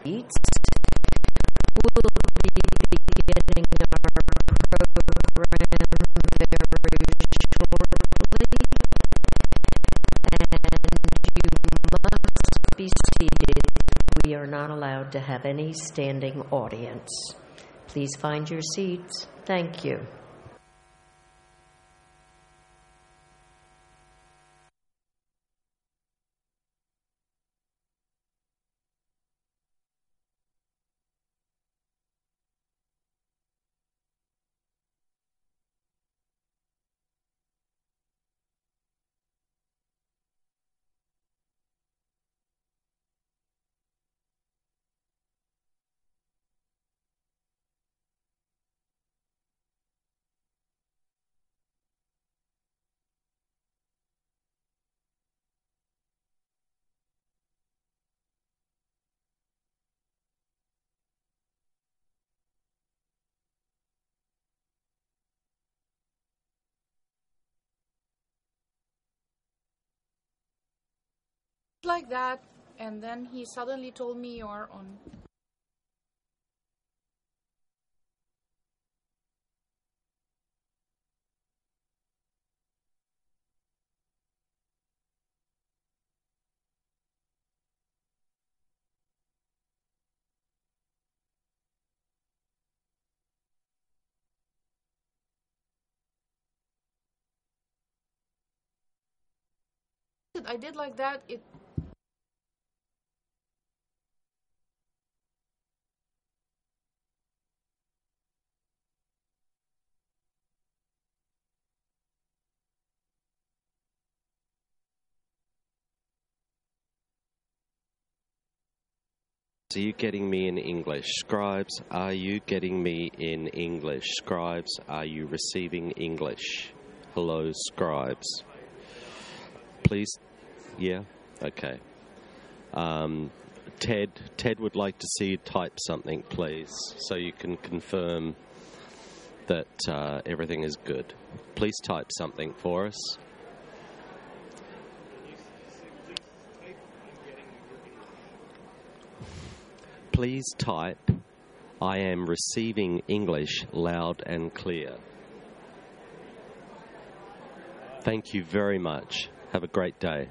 We'll be beginning our program very shortly, and you must be seated. We are not allowed to have any standing audience. Please find your seats. Thank you. Like that, and then he suddenly told me you're on. I did like that. Are you getting me in English? Scribes, are you getting me in English? Scribes, are you receiving English? Hello, scribes. Please, yeah? Okay. Ted would like to see you type something, please, so you can confirm that everything is good. Please type something for us. Please type, I am receiving English loud and clear. Thank you very much. Have a great day.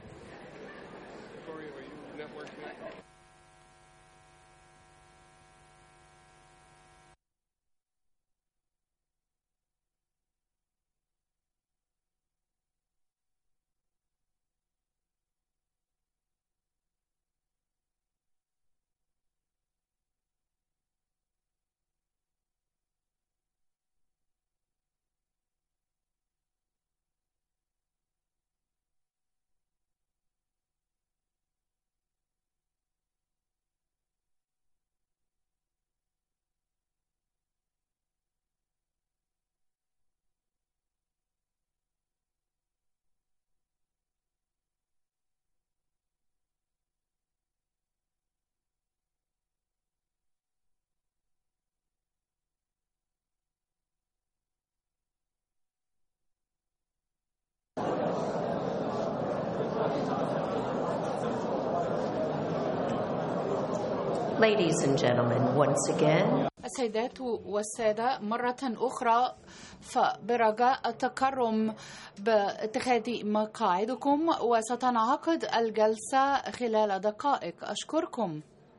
Ladies and gentlemen, once again. السيدات والسادة مرة أخرى فبرجاء التكرم باتخاذ مقاعدكم وستنعقد الجلسة خلال دقائق. أشكركم.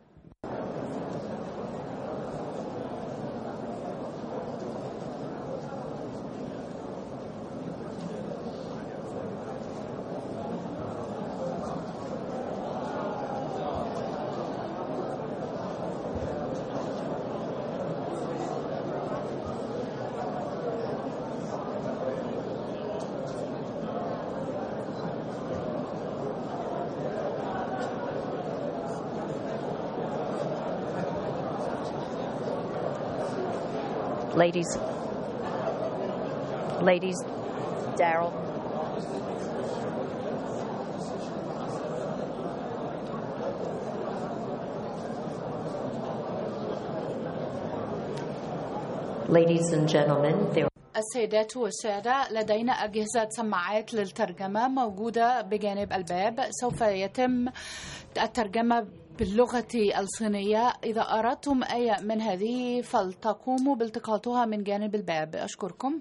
Ladies, Daryl. Ladies and gentlemen, there السيدات والسادة لدينا أجهزة سماعات للترجمة موجودة بجانب الباب. سوف يتم الترجمة باللغة الصينية. إذا أردتم أي من هذه فلتقوموا بالتقاطها من جانب الباب. أشكركم.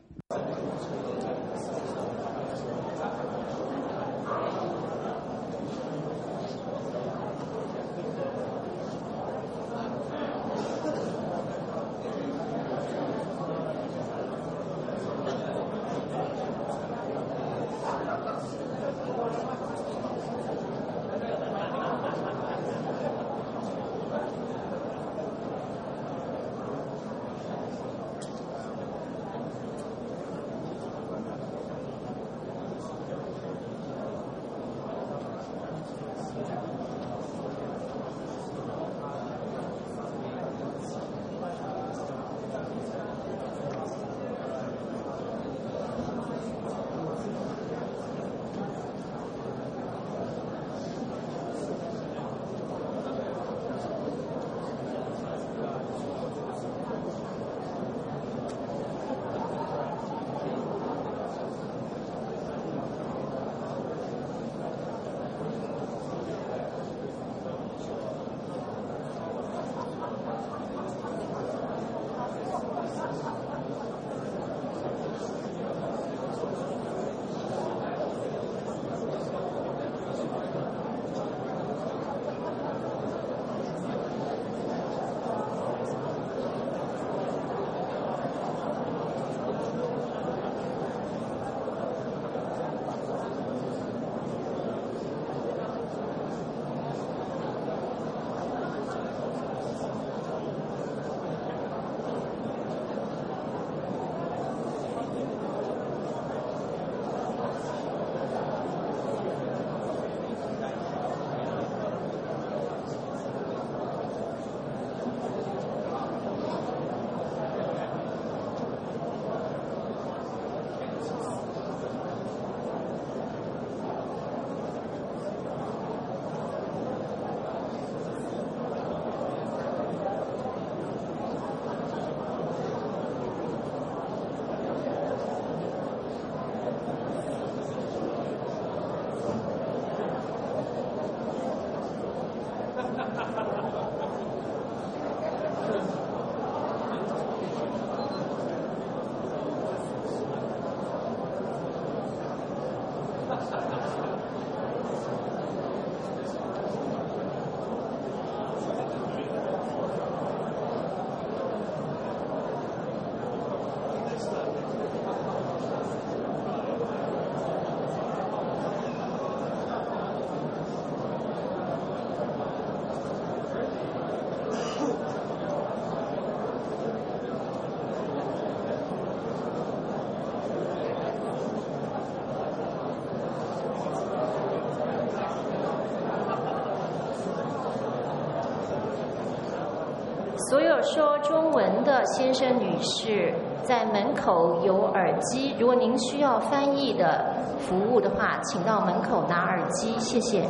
所有说中文的先生女士，在门口有耳机，如果您需要翻译的服务的话，请到门口拿耳机，谢谢。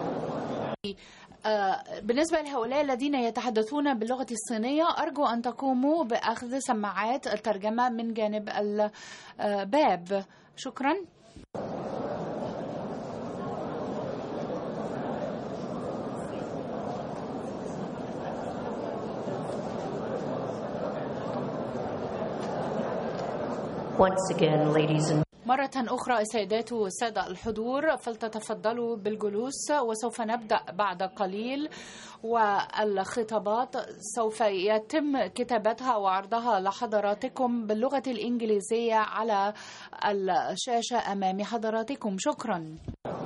بالنسبة لهؤلاء الذين يتحدثون باللغة الصينية أرجو أن تقوموا بأخذ سماعات الترجمة من جانب الباب. شكرا. Once again, ladies and مرة أخرى السيدات والسادة الحضور فلتتفضلوا بالجلوس وسوف نبدأ بعد قليل والخطابات سوف يتم كتابتها وعرضها لحضراتكم باللغة الإنجليزية على الشاشة أمام حضراتكم. شكرا.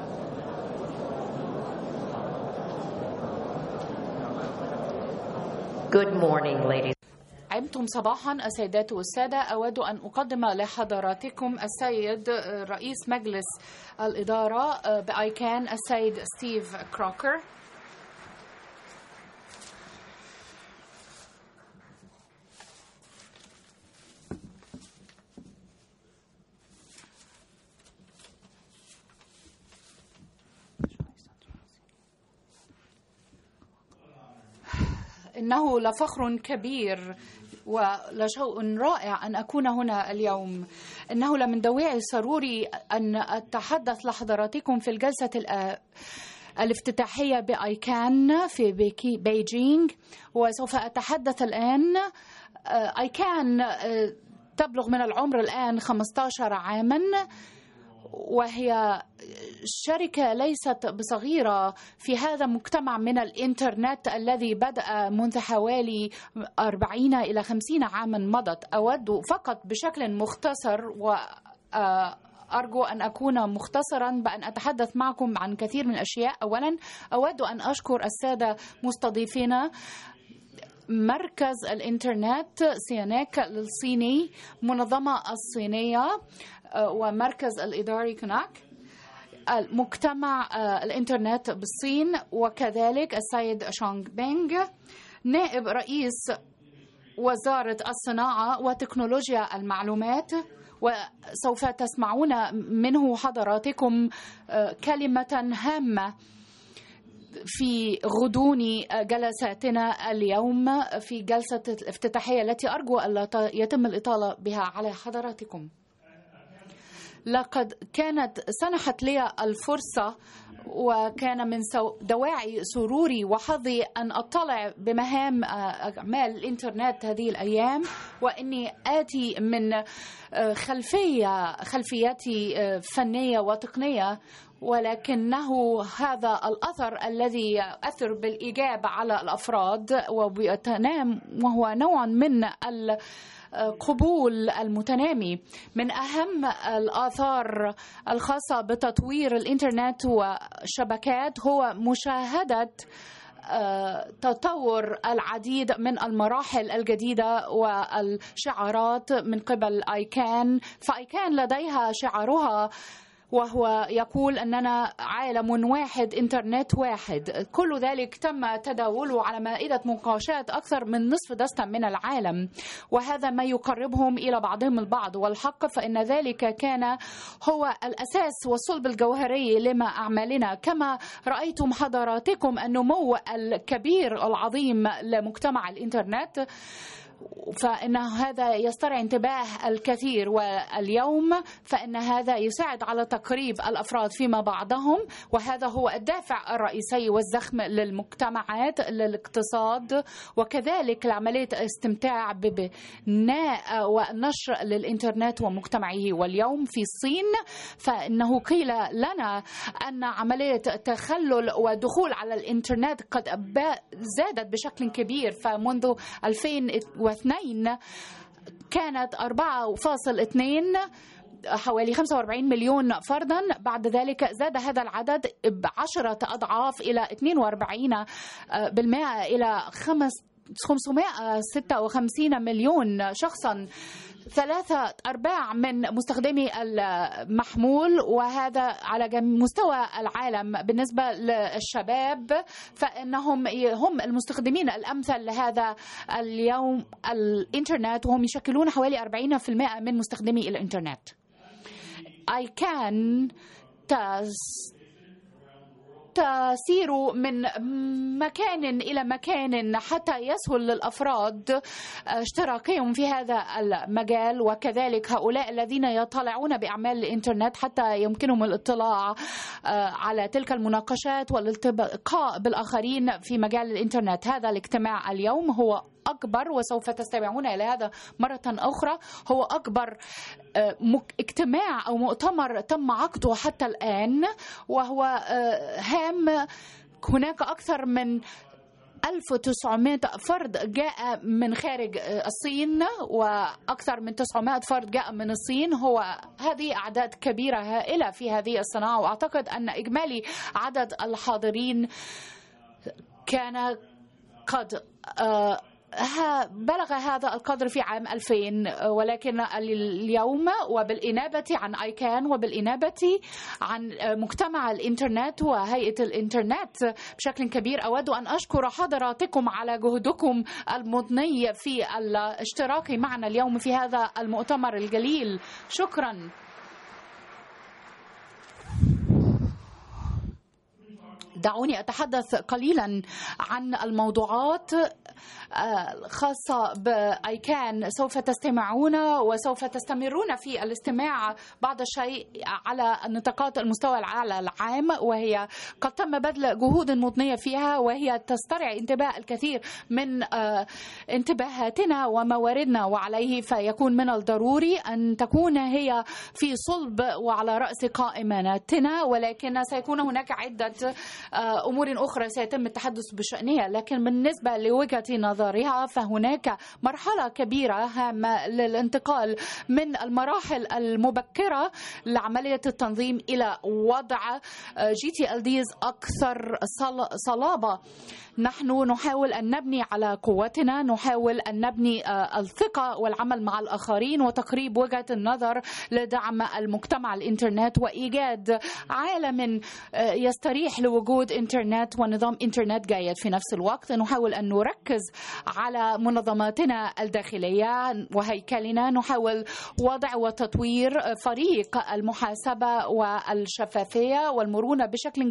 good morning, ladies. عمتم صباحا السيدات والسادة. أود أن أقدم لحضراتكم السيد رئيس مجلس الإدارة بأيكان السيد ستيف كروكر. إنه لفخر كبير ولشيء رائع أن أكون هنا اليوم. إنه لمن دوافع سروري أن أتحدث لحضراتكم في الجلسة الافتتاحية بآيكان في بيجينغ. وسوف أتحدث الآن. آيكان تبلغ من العمر الآن 15 عاما، وهي شركة ليست بصغيرة في هذا المجتمع من الإنترنت الذي بدأ منذ حوالي 40 إلى 50 عاما مضت. أود فقط بشكل مختصر أرجو أن أكون مختصرا بأن أتحدث معكم عن كثير من الأشياء. أولا أود أن أشكر السادة مستضيفينا. مركز الإنترنت سياناك الصيني، منظمة الصينية، ومركز الإداري كناك، المجتمع الإنترنت بالصين، وكذلك السيد شونغ بينغ نائب رئيس وزارة الصناعة وتكنولوجيا المعلومات. وسوف تسمعون منه حضراتكم كلمة هامة في غضون جلساتنا اليوم في جلسة الافتتاحية التي أرجو ألا يتم الإطالة بها على حضراتكم. لقد سنحت لي الفرصة وكان من دواعي سروري وحظي أن أطلع بمهام أعمال الإنترنت هذه الأيام، وإني آتي من خلفيتي فنية وتقنية، ولكنه هذا الأثر الذي يؤثر بالإيجاب على الأفراد وبيتنام، وهو نوع من القبول المتنامي. من أهم الآثار الخاصة بتطوير الإنترنت والشبكات هو مشاهدة تطور العديد من المراحل الجديدة والشعارات من قبل آيكان. فآيكان لديها شعارها وهو يقول أننا عالم واحد، إنترنت واحد. كل ذلك تم تداوله على مائدة مناقشات أكثر من نصف دستة من العالم، وهذا ما يقربهم إلى بعضهم البعض. والحق فإن ذلك كان هو الأساس والصلب الجوهري لما أعمالنا. كما رأيتم حضراتكم النمو الكبير العظيم لمجتمع الإنترنت، فإن هذا يسترعي انتباه الكثير، واليوم فإن هذا يساعد على تقريب الأفراد فيما بعضهم، وهذا هو الدافع الرئيسي والزخم للمجتمعات، للاقتصاد، وكذلك لعملية الاستمتاع ببناء ونشر للإنترنت ومجتمعه. واليوم في الصين فإنه قيل لنا أن عملية التخلل والدخول على الإنترنت قد زادت بشكل كبير. فمنذ 2002 كانت 4.2 حوالي 45 مليون فردا. بعد ذلك زاد هذا العدد ب10 أضعاف إلى 42% إلى 556 مليون شخصا، 3/4 من مستخدمي المحمول، وهذا على مستوى العالم. بالنسبة للشباب فإنهم هم المستخدمين الأمثل لهذا اليوم الإنترنت، وهم يشكلون حوالي 40% من مستخدمي الإنترنت. آيكان تسير من مكان إلى مكان حتى يسهل للأفراد اشتراكهم في هذا المجال، وكذلك هؤلاء الذين يطلعون بأعمال الإنترنت حتى يمكنهم الاطلاع على تلك المناقشات والالتقاء بالآخرين في مجال الإنترنت. هذا الاجتماع اليوم هو أكبر، وسوف تستمعون إلى هذا مرة أخرى، هو أكبر اجتماع أو مؤتمر تم عقده حتى الآن، وهو هام. هناك أكثر من 1900 فرد جاء من خارج الصين، وأكثر من 900 فرد جاء من الصين. هذه أعداد كبيرة هائلة في هذه الصناعة، وأعتقد أن إجمالي عدد الحاضرين كان قد بلغ هذا القدر في عام 2000. ولكن اليوم وبالإنابة عن آيكان وبالإنابة عن مجتمع الإنترنت وهيئة الإنترنت بشكل كبير، أود أن أشكر حضراتكم على جهدكم المضني في الاشتراك معنا اليوم في هذا المؤتمر الجليل. شكرا. دعوني أتحدث قليلا عن الموضوعات خاصة بأيكان سوف تستمعون وسوف تستمرون في الاستماع بعض الشيء على نطاقات المستوى الأعلى العام، وهي قد تم بذل جهود مضنية فيها، وهي تسترعي انتباه الكثير من انتباهاتنا ومواردنا، وعليه فيكون من الضروري أن تكون هي في صلب وعلى رأس قائمتنا، ولكن سيكون هناك عدة أمور أخرى سيتم التحدث بشأنها. لكن بالنسبة لوجهة نظرها فهناك مرحلة كبيرة هامة للانتقال من المراحل المبكرة لعملية التنظيم إلى وضع GTLDs أكثر صلابة. نحن نحاول أن نبني على قوتنا، نحاول أن نبني الثقة والعمل مع الآخرين وتقريب وجهة النظر لدعم المجتمع الإنترنت وإيجاد عالم يستريح لوجود إنترنت ونظام إنترنت جيد. في نفس الوقت نحاول أن نركز على منظماتنا الداخلية وهيكلنا، نحاول وضع وتطوير فريق المحاسبة والشفافية والمرونة بشكل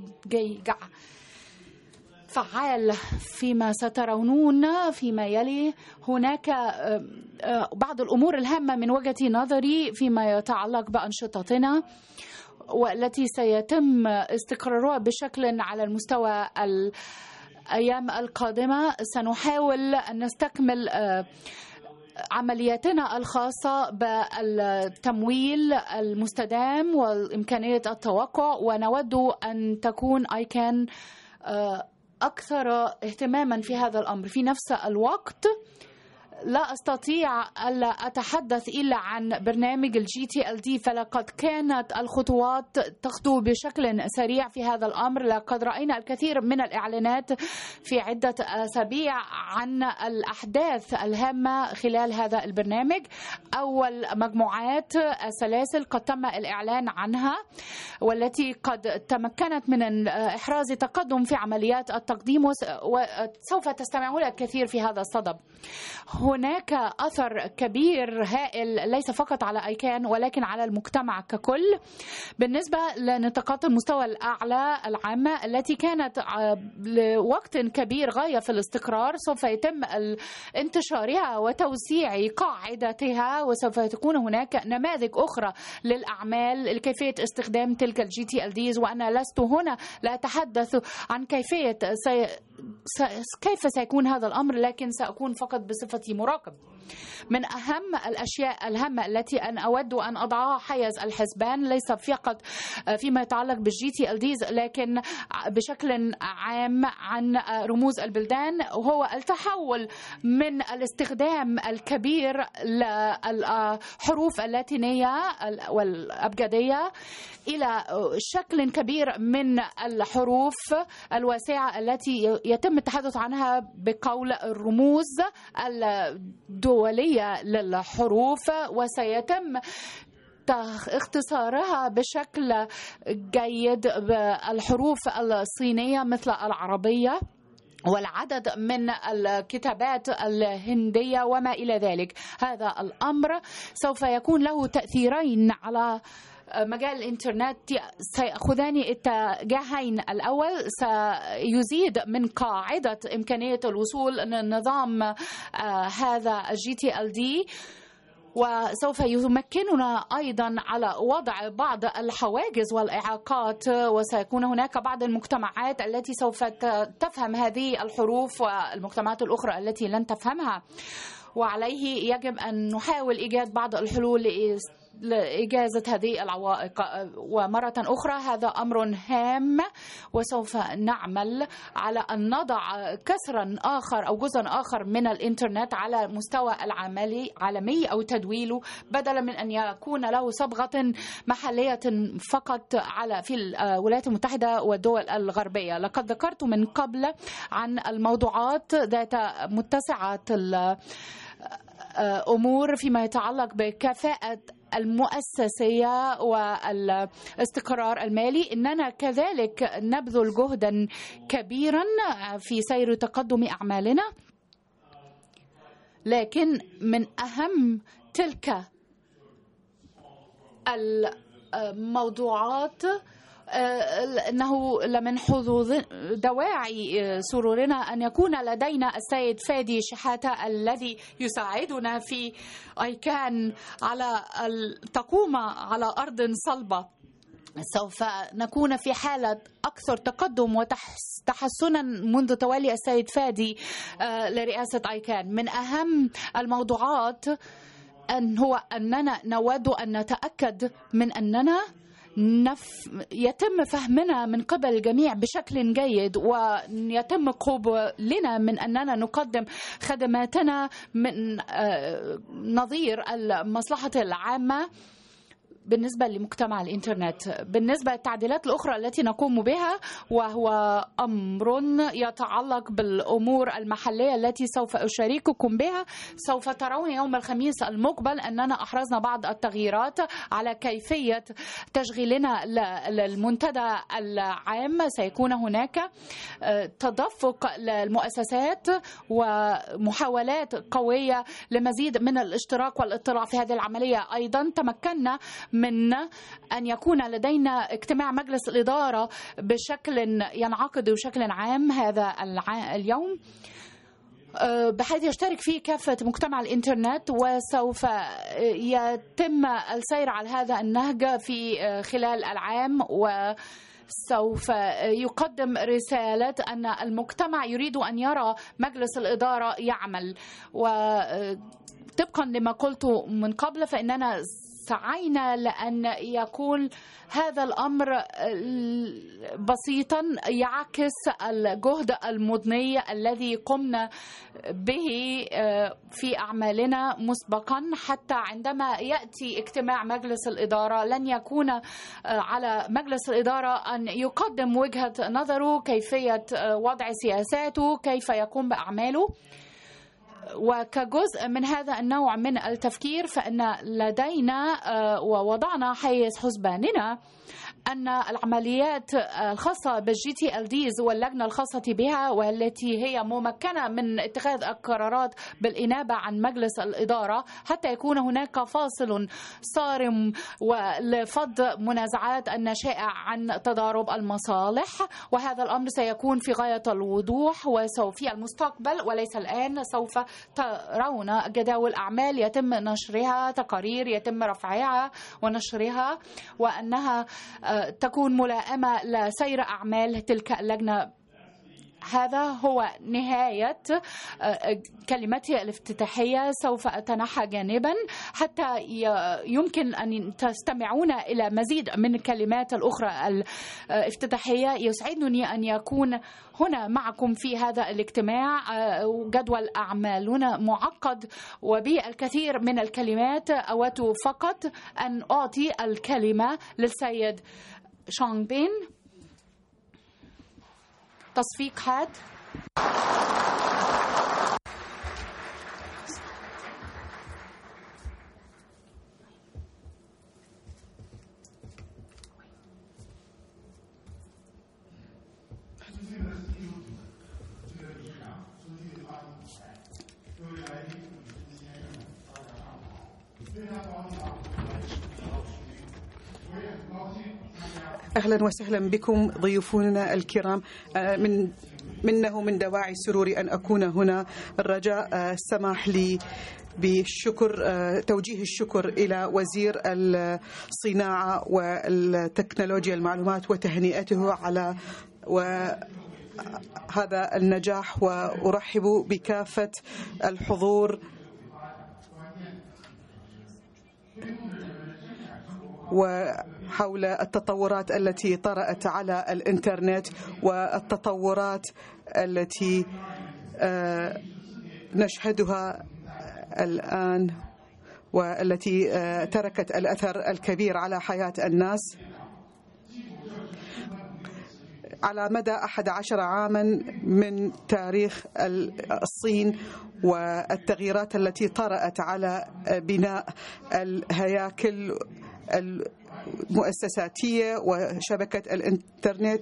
فعال. فيما سترون فيما يلي هناك بعض الأمور الهامة من وجهة نظري فيما يتعلق بأنشطتنا والتي سيتم استقرارها بشكل على المستوى الأيام القادمة. سنحاول أن نستكمل عملياتنا الخاصة بالتمويل المستدام وإمكانية التوقع، ونود أن تكون أيكان أكثر اهتماما في هذا الأمر. في نفس الوقت لا أستطيع ألا أتحدث إلا عن برنامج GTLD، فلقد كانت الخطوات تخطو بشكل سريع في هذا الأمر. لقد رأينا الكثير من الإعلانات في عدة أسابيع عن الأحداث الهامة خلال هذا البرنامج. أول مجموعات السلاسل قد تم الإعلان عنها، والتي قد تمكنت من إحراز تقدم في عمليات التقديم، وسوف تستمعون الكثير في هذا الصدد. هناك أثر كبير هائل ليس فقط على أيكان ولكن على المجتمع ككل بالنسبة لنطاقات المستوى الأعلى العامة التي كانت لوقت كبير غاية في الاستقرار. سوف يتم انتشارها وتوسيع قاعدتها، وسوف تكون هناك نماذج أخرى للأعمال لكيفية استخدام تلك GTLDs. وأنا لست هنا لا أتحدث عن كيف سيكون هذا الأمر، لكن سأكون فقط بصفتي مراقب. من أهم الأشياء الهامة التي أنا أود أن أضعها حيز الحسبان، ليس فقط فيما يتعلق بالGTLDs لكن بشكل عام عن رموز البلدان، وهو التحول من الاستخدام الكبير للحروف اللاتينية والأبجدية إلى شكل كبير من الحروف الواسعة التي يتم التحدث عنها بقول الرموز الدولية للحروف، وسيتم اختصارها بشكل جيد بالحروف الصينية مثل العربية والعدد من الكتابات الهندية وما إلى ذلك. هذا الأمر سوف يكون له تأثيرين على مجال الإنترنت سيأخذان اتجاهين. الأول سيزيد من قاعدة إمكانية الوصول لنظام هذا GTLD، وسوف يمكننا أيضا على وضع بعض الحواجز والإعاقات، وسيكون هناك بعض المجتمعات التي سوف تفهم هذه الحروف والمجتمعات الأخرى التي لن تفهمها، وعليه يجب أن نحاول إيجاد بعض الحلول لإجازة هذه العوائق. ومرة أخرى هذا أمر هام، وسوف نعمل على أن نضع كسرا آخر أو جزءا آخر من الإنترنت على مستوى العالمي أو تدويله، بدلا من أن يكون له صبغة محلية فقط في الولايات المتحدة والدول الغربية. لقد ذكرت من قبل عن الموضوعات ذات متسعة الأمور فيما يتعلق بكفاءة المؤسسية والاستقرار المالي. إننا كذلك نبذل جهدا كبيرا في سير تقدم أعمالنا، لكن من أهم تلك الموضوعات أنه لمن حظوظ دواعي سرورنا أن يكون لدينا السيد فادي شحاتة الذي يساعدنا في أيكان على تقوم على أرض صلبة. سوف نكون في حالة أكثر تقدم وتحسنا منذ تولي السيد فادي لرئاسة أيكان. من أهم الموضوعات هو أننا نود أن نتأكد من أننا يتم فهمنا من قبل الجميع بشكل جيد، ويتم قبولنا من أننا نقدم خدماتنا من نظير المصلحة العامة بالنسبة لمجتمع الإنترنت. بالنسبة للتعديلات الأخرى التي نقوم بها، وهو أمر يتعلق بالأمور المحلية التي سوف أشارككم بها، سوف ترون يوم الخميس المقبل أننا أحرزنا بعض التغييرات على كيفية تشغيلنا للمنتدى العام. سيكون هناك تدفق للمؤسسات ومحاولات قوية لمزيد من الاشتراك والاطلاع في هذه العملية. أيضا تمكنا من أن يكون لدينا اجتماع مجلس الإدارة بشكل ينعقد بشكل عام هذا اليوم، بحيث يشترك فيه كافة مجتمع الإنترنت، وسوف يتم السير على هذا النهج في خلال العام، وسوف يقدم رسالة أن المجتمع يريد أن يرى مجلس الإدارة يعمل. وطبقا لما قلت من قبل، فإننا سعينا لأن يكون هذا الأمر بسيطا يعكس الجهد المضني الذي قمنا به في أعمالنا مسبقا، حتى عندما يأتي اجتماع مجلس الإدارة لن يكون على مجلس الإدارة أن يقدم وجهة نظره، كيفية وضع سياساته، كيف يقوم بأعماله. وكجزء من هذا النوع من التفكير، فإن لدينا ووضعنا حيز حسباننا أن العمليات الخاصة بالGTLDs واللجنة الخاصة بها، والتي هي ممكنة من اتخاذ القرارات بالإنابة عن مجلس الإدارة، حتى يكون هناك فاصل صارم ولفض منازعات الناشئة عن تضارب المصالح. وهذا الأمر سيكون في غاية الوضوح، وسوف في المستقبل وليس الآن سوف ترون جداول أعمال يتم نشرها، تقارير يتم رفعها ونشرها، وأنها تكون ملائمة لسير أعمال تلك اللجنة. هذا هو نهاية كلمتي الافتتاحية. سوف أتنحى جانبا حتى يمكن أن تستمعون إلى مزيد من الكلمات الأخرى الافتتاحية. يسعدني أن يكون هنا معكم في هذا الاجتماع. جدول أعمالنا معقد وبه الكثير من الكلمات. أود فقط أن أعطي الكلمة للسيد شونغ بين. تصفيق حاد. أهلا وسهلا بكم ضيوفنا الكرام. من دواعي سروري أن أكون هنا. الرجاء السماح لي بالشكر، توجيه الشكر إلى وزير الصناعة والتكنولوجيا المعلومات وتهنئته على هذا النجاح، وأرحب بكافة الحضور وحول التطورات التي طرأت على الإنترنت والتطورات التي نشهدها الآن والتي تركت الأثر الكبير على حياة الناس. على مدى 11 عاما من تاريخ الصين والتغييرات التي طرأت على بناء الهياكل المؤسساتية وشبكة الإنترنت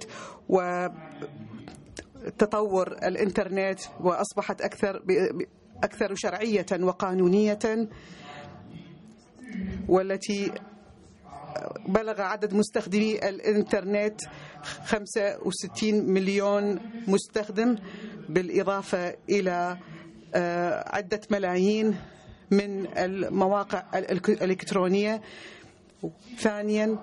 وتطور الإنترنت، وأصبحت أكثر شرعية وقانونية، والتي بلغ عدد مستخدمي الإنترنت 65 مليون مستخدم، بالإضافة إلى عدة ملايين من المواقع الإلكترونية. ثانيا،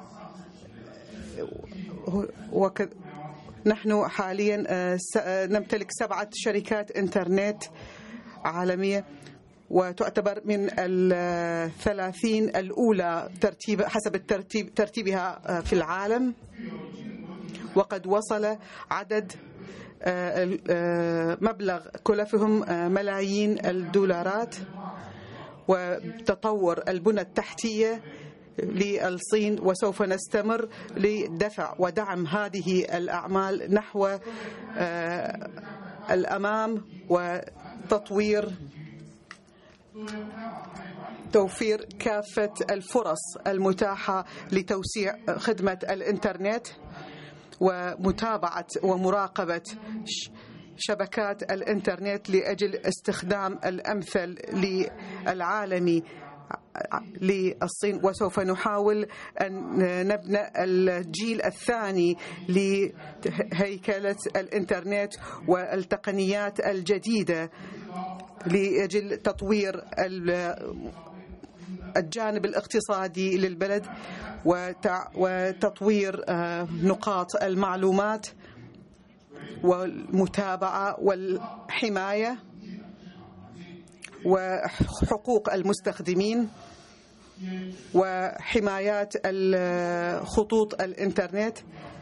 نحن حاليا نمتلك 7 شركات إنترنت عالمية، وتعتبر من 30 الأولى حسب ترتيبها في العالم. وقد وصل عدد مبلغ كلفهم ملايين الدولارات. وتطور البنى التحتية للصين، وسوف نستمر لدفع ودعم هذه الأعمال نحو الأمام، توفير كافة الفرص المتاحة لتوسيع خدمة الإنترنت، ومتابعة ومراقبة شبكات الإنترنت لأجل استخدام الأمثل للعالمي للصين. وسوف نحاول أن نبني الجيل الثاني لهيكلة الإنترنت والتقنيات الجديدة لأجل تطوير الجانب الاقتصادي للبلد، وتطوير نقاط المعلومات والمتابعة والحماية وحقوق المستخدمين، وحمايات خطوط الإنترنت،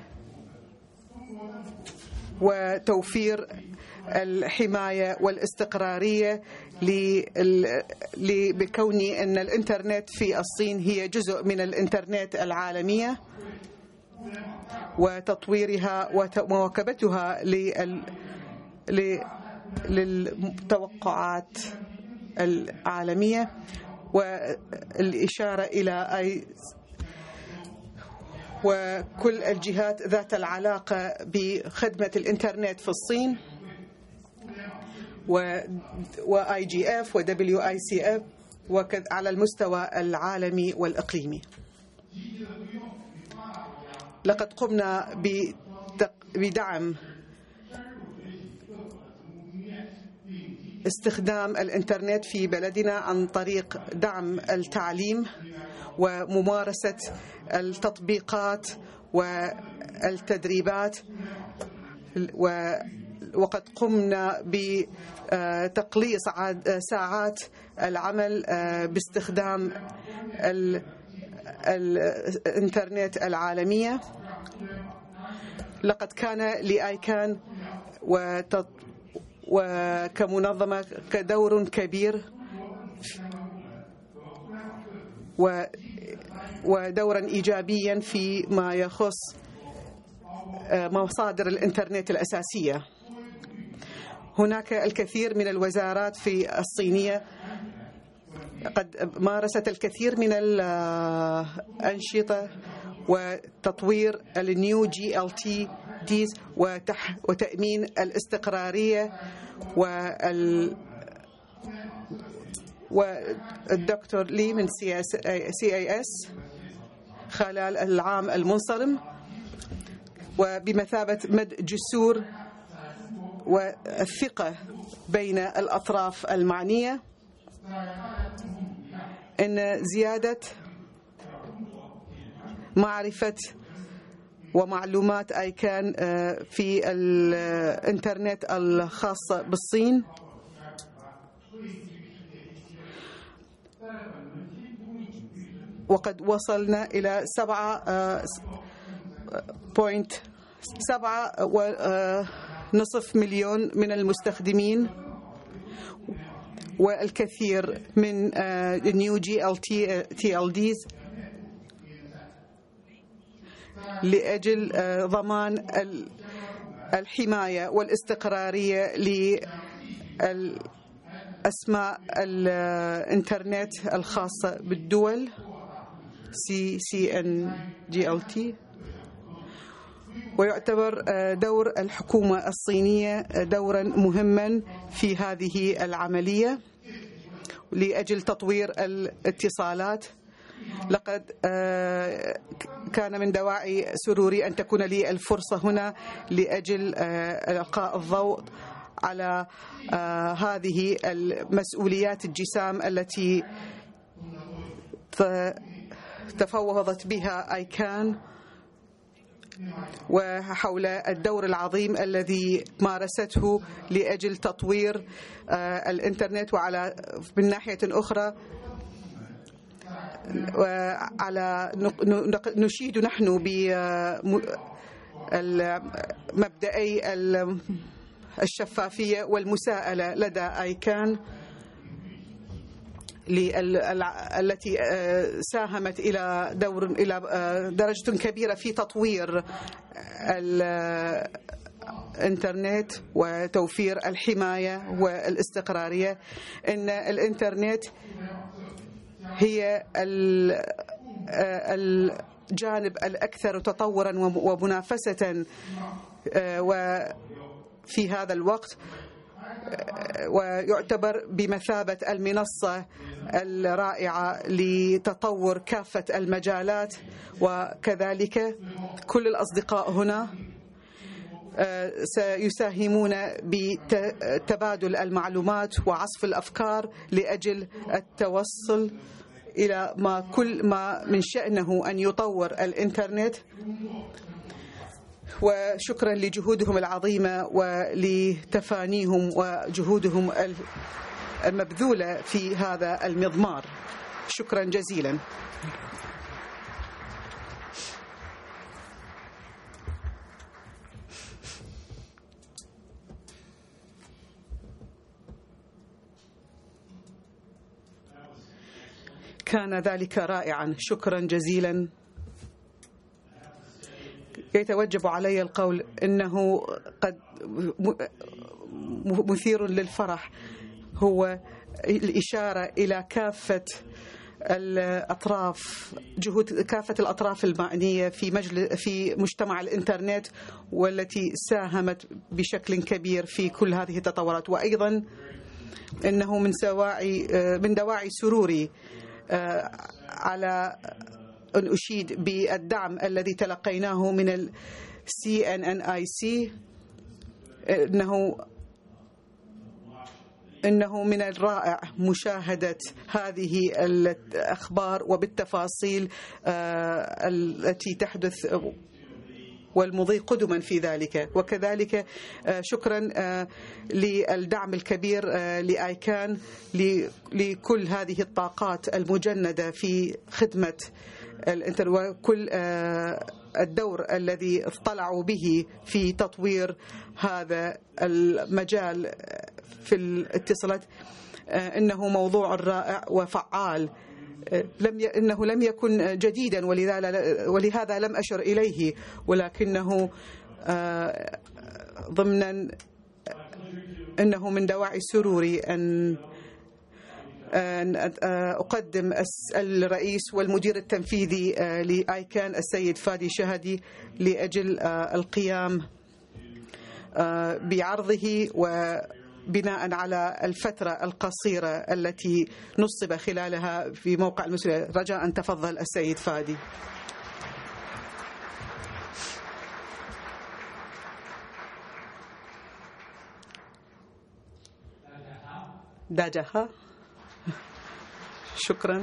وتوفير الحماية والاستقرارية بكون أن الإنترنت في الصين هي جزء من الإنترنت العالمية، وتطويرها ومواكبتها للتوقعات العالمية، والإشارة إلى وكل الجهات ذات العلاقة بخدمة الإنترنت في الصين، IGF WICF، وعلى المستوى العالمي والإقليمي. لقد قمنا بدعم استخدام الإنترنت في بلدنا عن طريق دعم التعليم وممارسة التطبيقات والتدريبات، وقد قمنا بتقليص ساعات العمل باستخدام الإنترنت العالمية. لقد كان لآيكان وكمنظمة دور كبير ودورا إيجابيا فيما يخص مصادر الإنترنت الأساسية. هناك الكثير من الوزارات في الصينية قد مارست الكثير من الأنشطة وتطوير النيو GLTDs وتأمين الاستقرارية والدكتور لي من CIS خلال العام المنصرم، وبمثابة مد جسور والثقة بين الأطراف المعنية، إن زيادة معرفة ومعلومات آيكان في الإنترنت الخاصة بالصين وقد وصلنا إلى 7.7 مليون من المستخدمين، والكثير من النيو GLTLDs لأجل ضمان الحماية والاستقرارية لأسماء الإنترنت الخاصة بالدول CCNGLT. ويعتبر دور الحكومة الصينية دورا مهما في هذه العملية لأجل تطوير الاتصالات لقد كان من دواعي سروري أن تكون لي الفرصة هنا لأجل إلقاء الضوء على هذه المسؤوليات الجسام التي تفوضت بها آيكان، وحول الدور العظيم الذي مارسته لأجل تطوير الإنترنت، وعلى من ناحية أخرى نشيد نحن بمبدأي الشفافية والمساءلة لدى آيكان التي ساهمت إلى درجة كبيرة في تطوير الإنترنت وتوفير الحماية والاستقرارية. إن الإنترنت هي الجانب الأكثر تطورا ومنافسة وفي هذا الوقت، ويعتبر بمثابة المنصة الرائعة لتطور كافة المجالات. وكذلك كل الأصدقاء هنا سيساهمون بتبادل المعلومات وعصف الأفكار لأجل التوصل إلى كل ما من شأنه أن يطور الإنترنت. وشكرا لجهودهم العظيمة ولتفانيهم وجهودهم المبذولة في هذا المضمار. شكرا جزيلا. كان ذلك رائعا. شكرا جزيلا. يتوجب علي القول إنه قد مثير للفرح هو الإشارة إلى كافة الأطراف، جهود كافة الأطراف المعنية في مجتمع الإنترنت، والتي ساهمت بشكل كبير في كل هذه التطورات. وأيضا إنه من دواعي سروري على أن أشيد بالدعم الذي تلقيناه من CNNIC. إنه من الرائع مشاهدة هذه الأخبار وبالتفاصيل التي تحدث والمضي قدما في ذلك. وكذلك شكرا للدعم الكبير لآيكان لكل هذه الطاقات المجندة في خدمة الإنترنت، وكل الدور الذي اطلعوا به في تطوير هذا المجال في الاتصالات. إنه موضوع رائع وفعال، إنه لم يكن جديدا ولهذا لم أشر إليه، ولكنه ضمنا إنه من دواعي سروري أن أقدم الرئيس والمدير التنفيذي لآيكان السيد فادي شهدي لأجل القيام بعرضه وبناء على الفترة القصيرة التي نصب خلالها في موقع المسؤولية. رجاء أن تفضل السيد فادي. داجها. شكرا.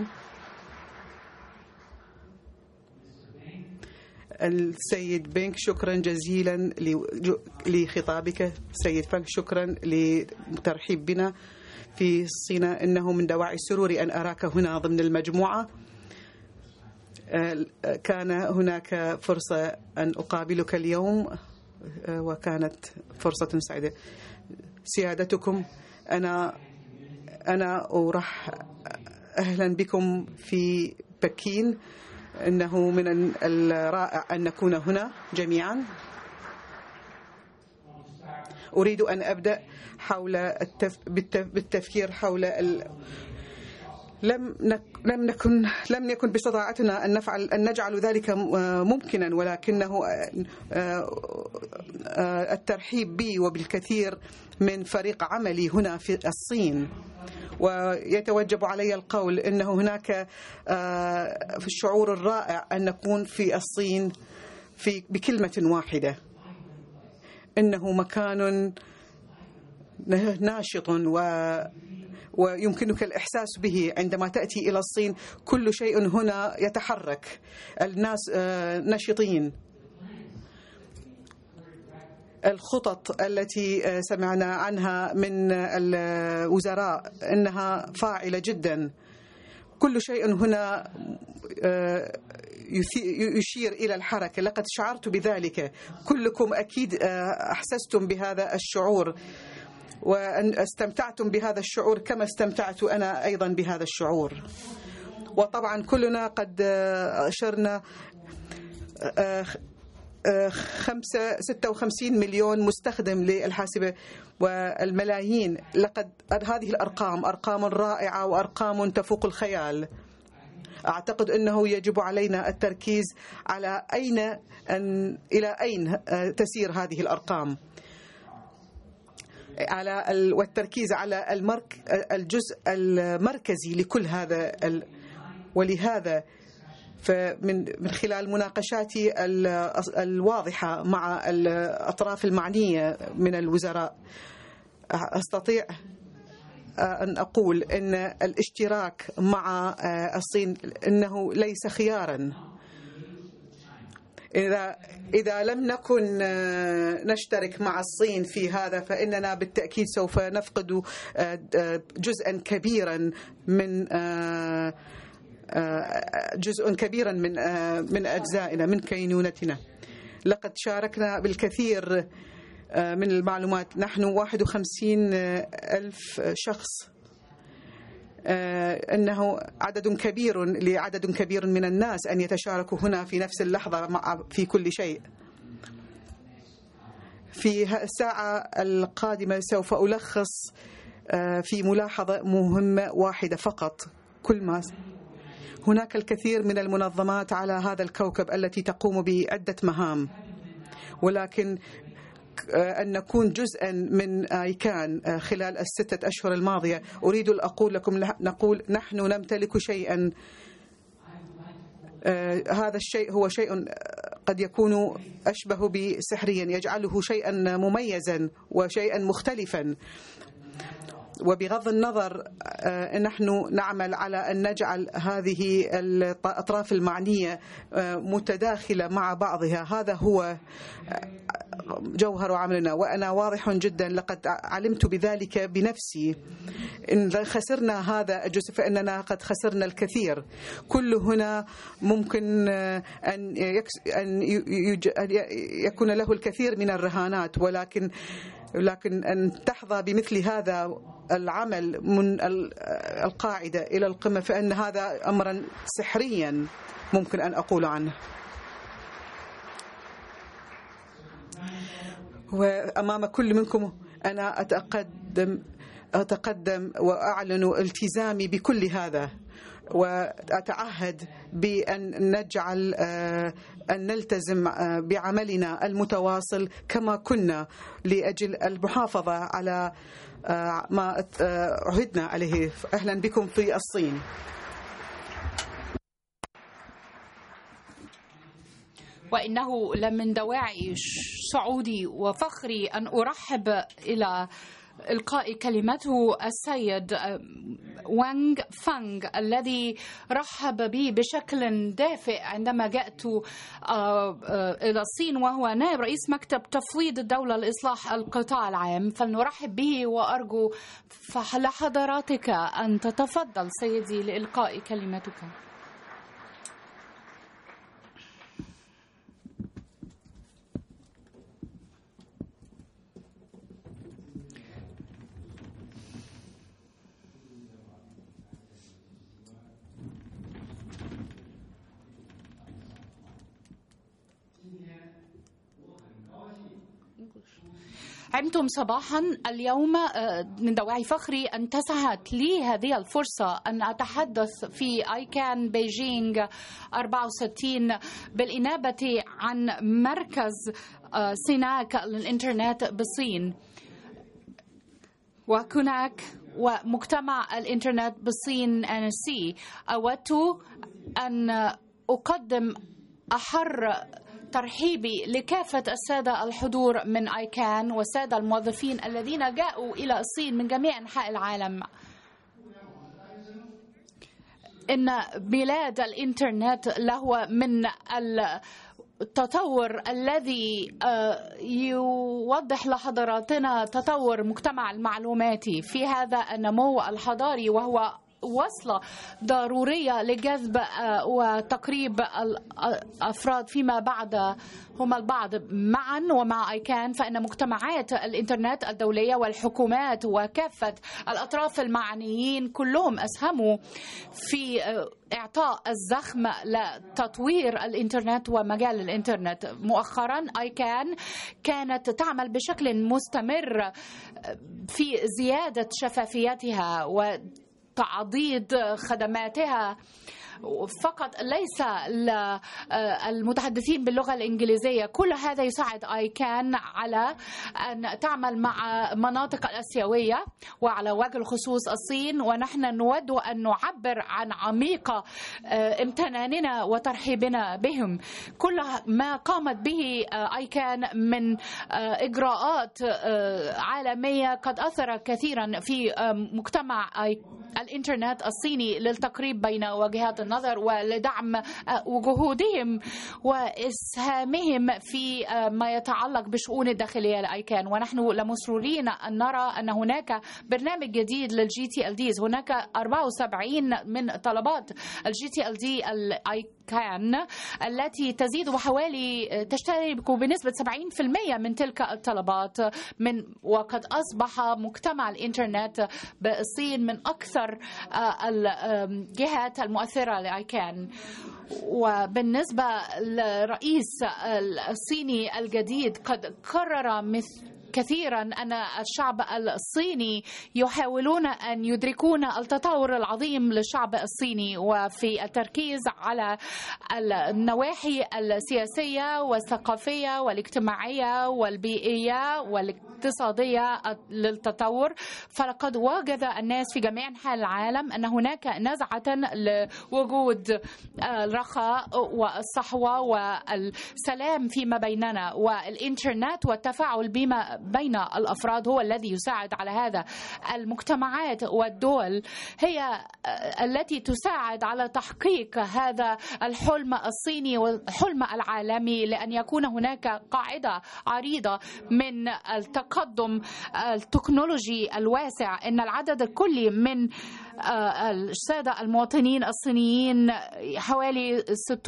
السيد بينك، شكرا جزيلا لخطابك. سيد فانك، شكرا للترحيب بنا في الصين. إنه من دواعي سروري أن أراك هنا ضمن المجموعة. كان هناك فرصة أن أقابلك اليوم وكانت فرصة سعيدة. سيادتكم، أنا أرحب أهلا بكم في بكين. إنه من الرائع أن نكون هنا جميعا. أريد أن أبدأ بالتفكير حول لم يكن باستطاعتنا أن نجعل ذلك ممكنا، ولكنه الترحيب بي وبالكثير من فريق عملي هنا في الصين. ويتوجب علي القول إنه هناك في الشعور الرائع أن نكون في الصين بكلمة واحدة، إنه مكان ناشط ويمكنك الإحساس به عندما تأتي إلى الصين. كل شيء هنا يتحرك، الناس نشطين. الخطط التي سمعنا عنها من الوزراء إنها فاعلة جدا. كل شيء هنا يشير إلى الحركة. لقد شعرت بذلك، كلكم أكيد أحسستم بهذا الشعور وأن استمتعتم بهذا الشعور كما استمتعت أنا أيضا بهذا الشعور. وطبعا كلنا قد أشرنا 56 مليون مستخدم للحاسبة والملايين. لقد هذه الأرقام أرقام رائعة وأرقام تفوق الخيال. أعتقد أنه يجب علينا التركيز على إلى أين تسير هذه الأرقام، والتركيز على الجزء المركزي لكل هذا. ولهذا فمن خلال مناقشاتي الواضحة مع الأطراف المعنية من الوزراء أستطيع أن أقول أن الاشتراك مع الصين إنه ليس خيارا. إذا لم نكن نشترك مع الصين في هذا فإننا بالتأكيد سوف نفقد جزءا كبيرا من أجزائنا، من كينونتنا. لقد شاركنا بالكثير من المعلومات. نحن 51,000 شخص، أنه لعدد كبير من الناس أن يتشاركوا هنا في نفس اللحظة في كل شيء. في الساعة القادمة سوف ألخص في ملاحظة مهمة واحدة فقط. كل ما هناك الكثير من المنظمات على هذا الكوكب التي تقوم بعدة مهام، ولكن أن نكون جزءا من آيكان خلال 6 أشهر الماضية. أريد أن أقول لكم نحن نمتلك شيئا. هذا الشيء هو شيء قد يكون أشبه بسحريا، يجعله شيئا مميزا وشيئا مختلفا. وبغض النظر نحن نعمل على أن نجعل هذه الأطراف المعنية متداخلة مع بعضها. هذا هو جوهر عملنا، وأنا واضح جدا لقد علمت بذلك بنفسي. إن خسرنا هذا الجزء فإننا قد خسرنا الكثير. كل هنا ممكن أن يكون له الكثير من الرهانات، ولكن أن تحظى بمثل هذا العمل من القاعدة إلى القمة فإن هذا أمرا سحريا ممكن أن أقول عنه. وأمام كل منكم أنا أتقدم وأعلن التزامي بكل هذا، وأتعهد بأن نجعل أن نلتزم بعملنا المتواصل كما كنا لأجل المحافظة على ما عهدنا عليه. أهلا بكم في الصين. وإنه لمن دواعي صعودي وفخري أن أرحب إلى إلقاء كلمته السيد وانغ فانغ الذي رحب بي بشكل دافئ عندما جئت إلى الصين، وهو نائب رئيس مكتب تفويض الدولة لإصلاح القطاع العام. فلنرحب به، وأرجو لحضراتك أن تتفضل سيدي لإلقاء كلمتك. عمتم صباحا اليوم من دواعي فخري أن تسعت لي هذه الفرصة أن أتحدث في آيكان بيجينغ 64 بالإنابة عن مركز سيناك للإنترنت بالصين وكوناك ومجتمع الإنترنت بالصين NSC. أودت أن أقدم أحر ترحيبي لكافة السادة الحضور من آيكان والسادة الموظفين الذين جاءوا إلى الصين من جميع أنحاء العالم. إن بلاد الإنترنت له من التطور الذي يوضح لحضراتنا تطور مجتمع المعلوماتي في هذا النمو الحضاري، وهو وصلة ضرورية لجذب وتقريب الأفراد فيما بعد هم البعض معا. ومع آيكان فإن مجتمعات الإنترنت الدولية والحكومات وكافة الأطراف المعنيين كلهم أسهموا في إعطاء الزخم لتطوير الإنترنت ومجال الإنترنت. مؤخرا آيكان كانت تعمل بشكل مستمر في زيادة شفافيتها وتعضيد خدماتها فقط ليس للمتحدثين باللغة الإنجليزية. كل هذا يساعد آيكان على أن تعمل مع مناطق الآسيوية وعلى وجه الخصوص الصين، ونحن نود أن نعبر عن عميق امتناننا وترحيبنا بهم. كل ما قامت به آيكان من إجراءات عالمية قد أثر كثيرا في مجتمع الإنترنت الصيني للتقريب بين وجهات النظر ولدعم جهودهم وإسهامهم في ما يتعلق بالشؤون الداخلية لآيكان. ونحن لمسرورين أن نرى أن هناك برنامج جديد للGTLDs. هناك 74 من طلبات الGTLD الآيكان التي تزيد وحوالي تشترك بنسبة 70% من تلك الطلبات وقد أصبح مجتمع الإنترنت بالصين من أكثر الجهات المؤثرة لآيكان. وبالنسبة للرئيس الصيني الجديد قد قرر كثيرا أن الشعب الصيني يحاولون أن يدركون التطور العظيم للشعب الصيني، وفي التركيز على النواحي السياسية والثقافية والاجتماعية والبيئية والاقتصادية للتطور. فلقد وجد الناس في جميع أنحاء العالم أن هناك نزعة لوجود الرخاء والصحوة والسلام فيما بيننا، والإنترنت والتفاعل بين الأفراد هو الذي يساعد على هذا. المجتمعات والدول هي التي تساعد على تحقيق هذا الحلم الصيني والحلم العالمي، لأن يكون هناك قاعدة عريضة من التقدم التكنولوجي الواسع. إن العدد الكلي من السادة المواطنين الصينيين حوالي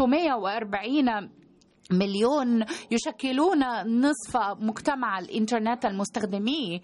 640 مليون يشكلون نصف مجتمع الإنترنت المستخدمي.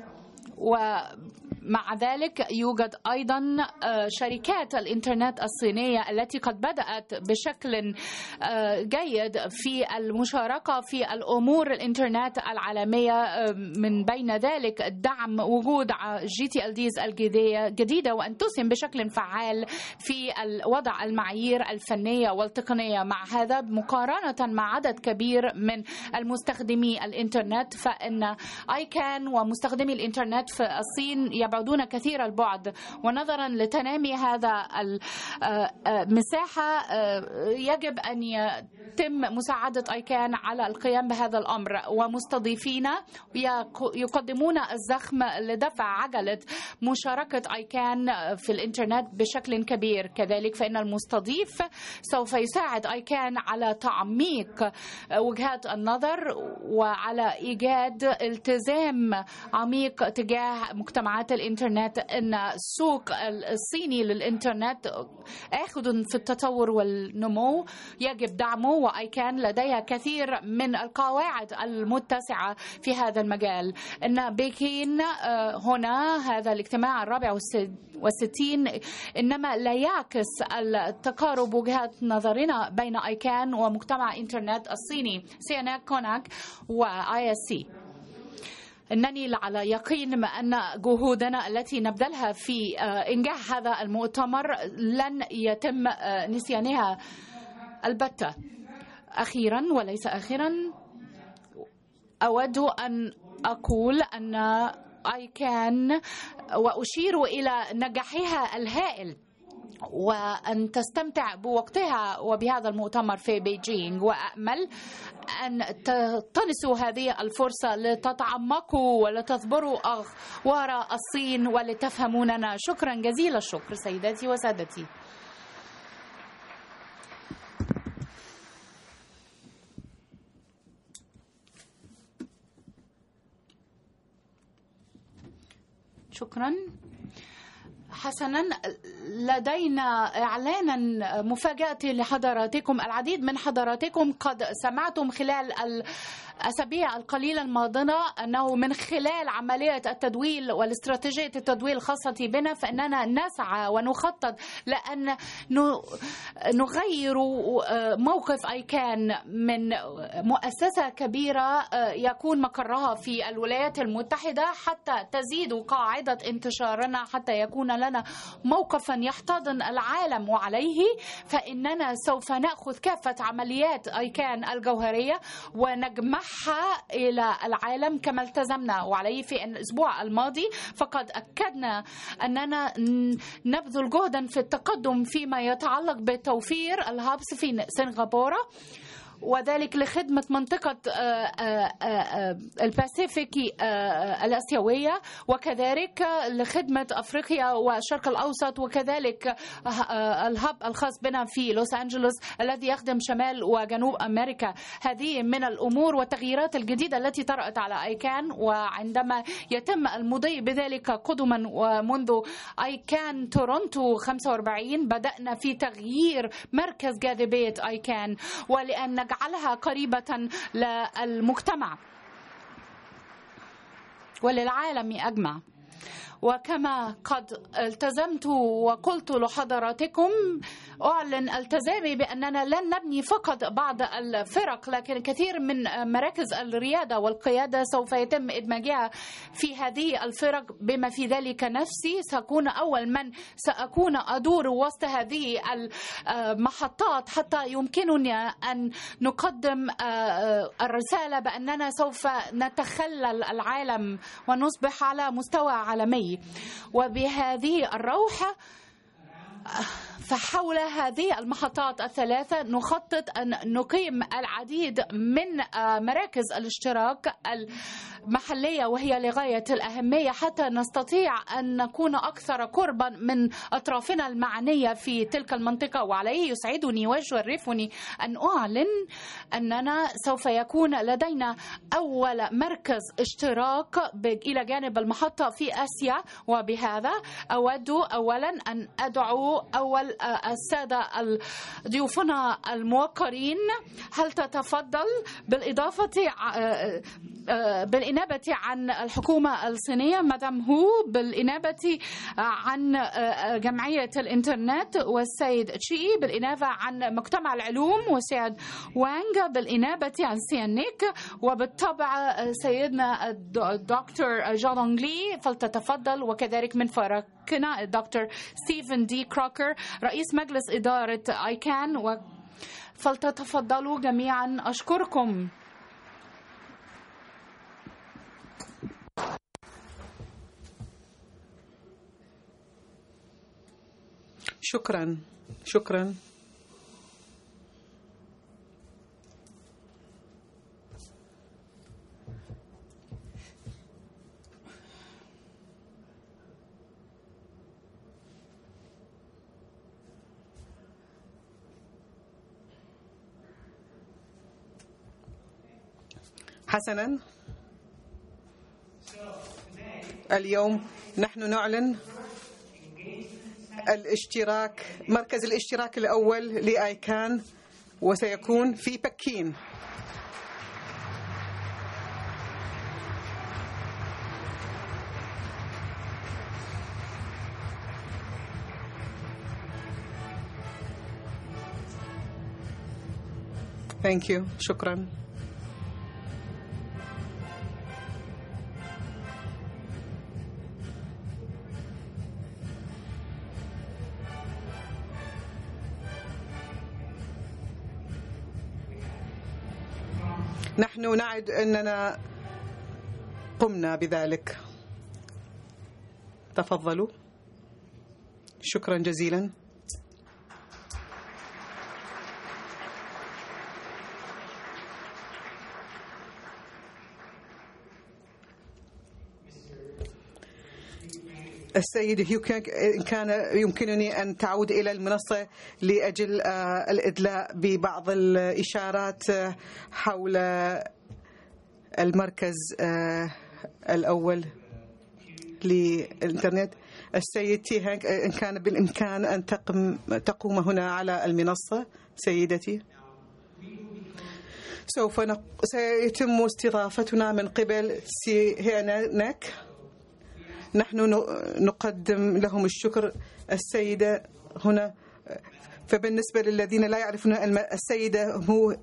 ومع ذلك يوجد أيضا شركات الإنترنت الصينية التي قد بدأت بشكل جيد في المشاركة في الأمور الإنترنت العالمية، من بين ذلك دعم وجود GTLDs الجديدة وأن تسهم بشكل فعال في وضع المعايير الفنية والتقنية. مع هذا مقارنة مع عدد كبير من المستخدمي الإنترنت، فإن آيكان ومستخدمي الإنترنت في الصين يبعدون كثير البعد. ونظرا لتنامي هذا المساحة يجب أن يتم مساعدة آيكان على القيام بهذا الأمر، ومستضيفين يقدمون الزخم لدفع عجلة مشاركة آيكان في الإنترنت بشكل كبير. كذلك فإن المستضيف سوف يساعد آيكان على تعميق وجهات النظر وعلى إيجاد التزام عميق تجاه مجتمعات الإنترنت. إن السوق الصيني للإنترنت آخذ في التطور والنمو يجب دعمه، وآيكان لديها كثير من القواعد المتسعة في هذا المجال. إن بكين هنا هذا الاجتماع 64 إنما لا يعكس التقارب وجهات نظرنا بين آيكان ومجتمع إنترنت الصيني سيناك كوناك وISC. أنني على يقين أن جهودنا التي نبذلها في إنجاح هذا المؤتمر لن يتم نسيانها البتة. أخيرا وليس آخرا، أود أن أقول أن ICAN وأشير إلى نجاحها الهائل وأن تستمتع بوقتها وبهذا المؤتمر في بيجينغ، وأأمل أن تقتنصوا هذه الفرصة لتتعمقوا ولتثبروا أغوار الصين ولتفهموننا. شكرا جزيل الشكر سيداتي وسادتي. شكرا. حسنا، لدينا إعلانا مفاجأة لحضراتكم. العديد من حضراتكم قد سمعتم خلال الأسابيع القليلة الماضية أنه من خلال عملية التدويل والاستراتيجية التدويل الخاصة بنا فإننا نسعى ونخطط لأن نغير موقف ICAN من مؤسسة كبيرة يكون مقرها في الولايات المتحدة حتى تزيد قاعدة انتشارنا، حتى يكون لنا موقفا يحتضن العالم، وعليه فإننا سوف نأخذ كافة عمليات ICAN الجوهرية ونجمعها إلى العالم كما التزمنا. وعليه في الأسبوع الماضي فقد أكدنا أننا نبذل جهدا في التقدم فيما يتعلق بتوفير الهابس في سنغافورة، وذلك لخدمة منطقة الباسيفيكي الآسيوية، وكذلك لخدمة أفريقيا والشرق الأوسط، وكذلك الهاب الخاص بنا في لوس أنجلوس الذي يخدم شمال وجنوب أمريكا. هذه من الأمور والتغييرات الجديدة التي طرأت على ICAN، وعندما يتم المضي بذلك قدما ومنذ ICAN تورونتو 45 بدأنا في تغيير مركز جاذبية ICAN ولأن نجعلها قريبة للمجتمع وللعالم أجمع. وكما قد التزمت وقلت لحضراتكم، أعلن التزامي بأننا لن نبني فقط بعض الفرق، لكن كثير من مراكز الريادة والقيادة سوف يتم إدماجها في هذه الفرق، بما في ذلك نفسي. سأكون أول من سأكون أدور وسط هذه المحطات حتى يمكنني أن نقدم الرسالة بأننا سوف نتخلل العالم ونصبح على مستوى عالمي. وبهذه الروح فحول هذه المحطات الثلاثة نخطط أن نقيم العديد من مراكز الاشتراك المحلية، وهي لغاية الأهمية حتى نستطيع أن نكون أكثر قربا من أطرافنا المعنية في تلك المنطقة. وعليه يسعدني ويشرفني أن أعلن أننا سوف يكون لدينا أول مركز اشتراك إلى جانب المحطة في آسيا. وبهذا أود أولا أن أدعو أول السادة ضيوفنا الموقرين، هل تتفضل بالإنابة عن الحكومة الصينية مدام هو، بالإنابة عن جمعية الإنترنت والسيد تشي، بالإنابة عن مجتمع العلوم والسيد وانغ، بالإنابة عن سيانيك، وبالطبع سيدنا الدكتور جودونغ لي فلتتفضل، وكذلك من فريقنا الدكتور ستيفن دي كروكر رئيس مجلس إدارة ICAN، فلتتفضلوا جميعا. أشكركم. شكرا. شكرا. حسنا، اليوم نحن نعلن مركز الاشتراك الأول لآيكان، وسيكون في بكين. Thank you. شكرا. نحن نعد أننا قمنا بذلك. تفضلوا. شكرا جزيلا. السيد هيوكينغ، إن كان يمكنني أن تعود إلى المنصة لأجل الإدلاء ببعض الإشارات حول المركز الأول للإنترنت. السيد تي هانك، إن كان بالإمكان أن تقوم هنا على المنصة سيدتي. سيتم استضافتنا من قبل سي هيانك. نحن نقدم لهم الشكر. السيدة هنا، فبالنسبة للذين لا يعرفون، السيدة هو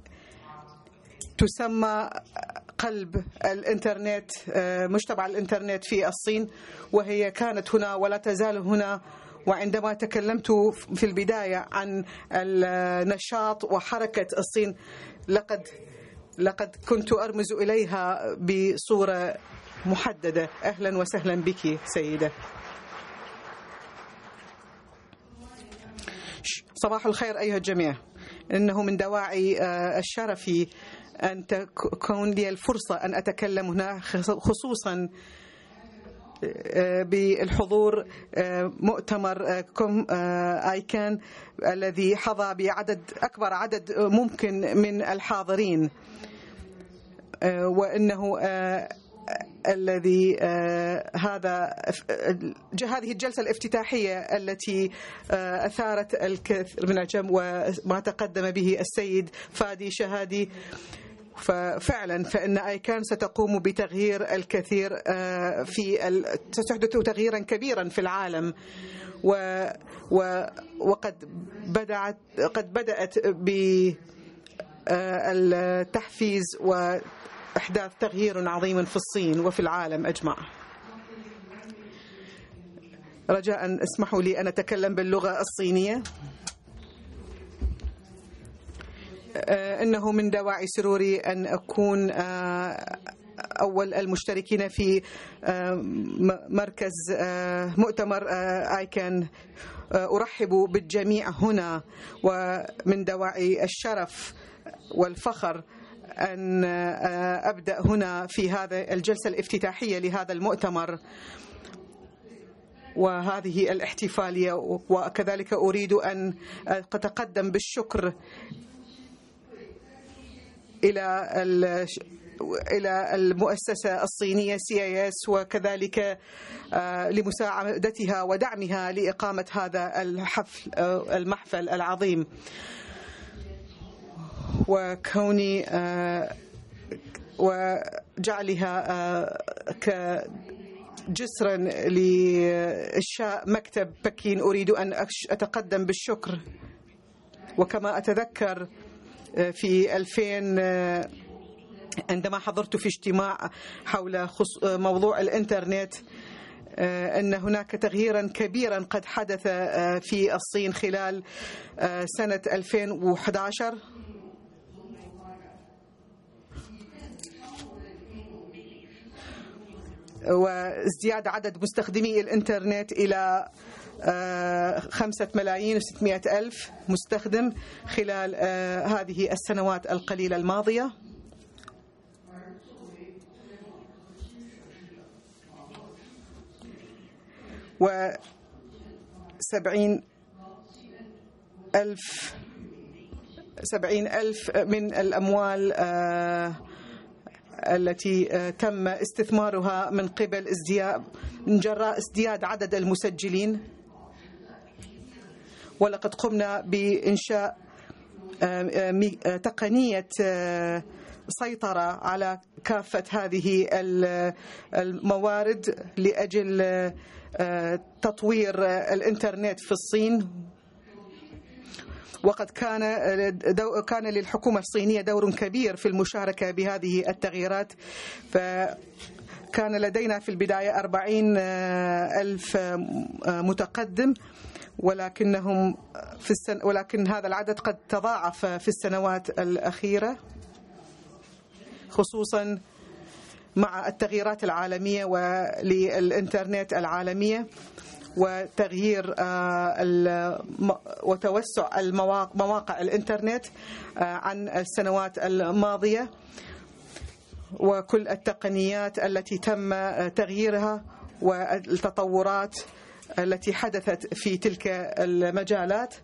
تسمى قلب الإنترنت، مجتمع الإنترنت في الصين، وهي كانت هنا ولا تزال هنا. وعندما تكلمت في البداية عن النشاط وحركة الصين، لقد كنت أرمز إليها بصورة محددة. أهلا وسهلا بك سيدة. صباح الخير أيها الجميع. إنه من دواعي الشرف أن تكون لي الفرصة أن أتكلم هنا، خصوصا بالحضور مؤتمر كوم آيكان الذي حظى أكبر عدد ممكن من الحاضرين، وإنه هذه الجلسة الافتتاحية التي أثارت الكثير من الجمع، وما تقدم به السيد فادي شهادي، ففعلا فإن آيكان ستقوم بتغيير الكثير ستحدث تغييرا كبيرا في العالم، وقد بدأت بالتحفيز وإحداث تغيير عظيم في الصين وفي العالم أجمع. رجاء اسمحوا لي أن أتكلم باللغة الصينية. إنه من دواعي سروري أن أكون أول المشتركين في مركز مؤتمر آيكان. أرحب بالجميع هنا، ومن دواعي الشرف والفخر أن أبدأ هنا في هذا الجلسة الافتتاحية لهذا المؤتمر وهذه الاحتفالية. وكذلك أريد أن أتقدم بالشكر إلى المؤسسة الصينية CIS، وكذلك لمساعدتها ودعمها لإقامة هذا المحفل العظيم، وكوني وجعلها كجسرا لإنشاء مكتب بكين. أريد أن أتقدم بالشكر. وكما أتذكر في 2000 عندما حضرت في اجتماع حول موضوع الإنترنت، أن هناك تغييرا كبيرا قد حدث في الصين خلال سنة 2011، وازدياد عدد مستخدمي الإنترنت إلى 5,600,000 مستخدم خلال هذه السنوات القليلة الماضية. و70,000 من الأموال التي تم استثمارها من قبل من جراء ازدياد عدد المسجلين. ولقد قمنا بإنشاء تقنية سيطرة على كافة هذه الموارد لأجل تطوير الإنترنت في الصين. وقد كان للحكومة الصينية دور كبير في المشاركة بهذه التغييرات، فكان لدينا في البداية 40,000 متقدم، ولكن هذا العدد قد تضاعف في السنوات الأخيرة، خصوصا مع التغييرات العالمية وللإنترنت العالمية وتغيير وتوسع مواقع الإنترنت عن السنوات الماضية وكل التقنيات التي تم تغييرها والتطورات التي حدثت في تلك المجالات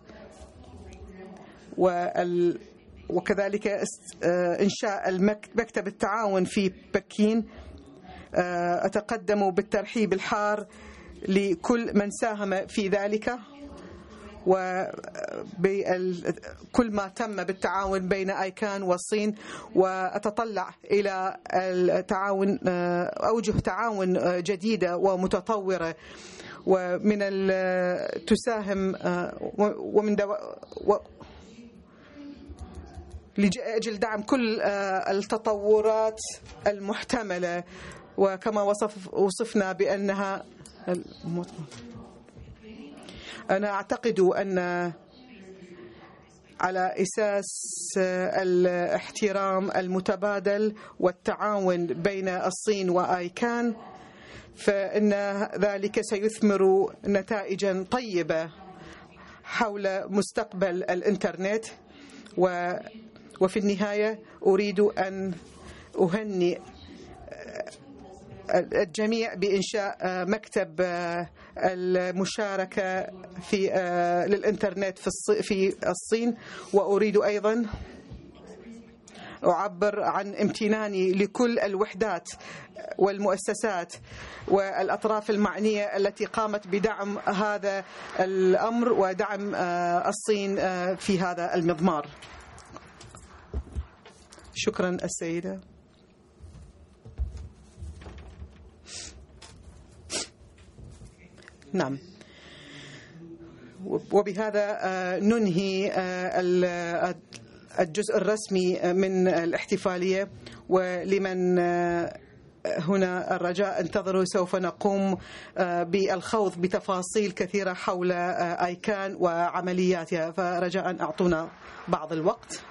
وكذلك إنشاء مكتب التعاون في بكين. أتقدم بالترحيب الحار لكل من ساهم في ذلك وكل ما تم بالتعاون بين آيكان والصين، وأتطلع إلى التعاون أوجه تعاون جديدة ومتطورة ومن تساهم ومن لأجل دعم كل التطورات المحتملة، وكما وصفنا بأنها أنا أعتقد أن على أساس الاحترام المتبادل والتعاون بين الصين وآيكان فإن ذلك سيثمر نتائجا طيبة حول مستقبل الإنترنت. وفي النهاية أريد أن أهنئ الجميع بإنشاء مكتب المشاركة للإنترنت في الصين، وأريد أيضا أعبر عن امتناني لكل الوحدات والمؤسسات والأطراف المعنية التي قامت بدعم هذا الأمر ودعم الصين في هذا المضمار. شكرا السيدة. نعم، وبهذا ننهي الجزء الرسمي من الاحتفالية، ولمن هنا الرجاء انتظروا، سوف نقوم بالخوض بتفاصيل كثيرة حول آيكان وعملياتها، فرجاء أعطونا بعض الوقت.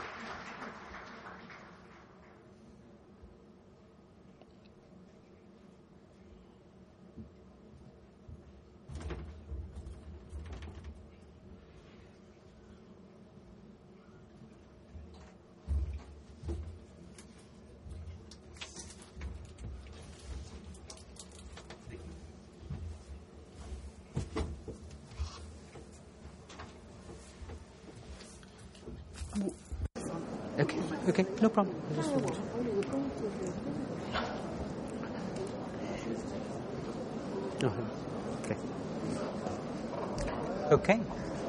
Okay, no problem. Okay.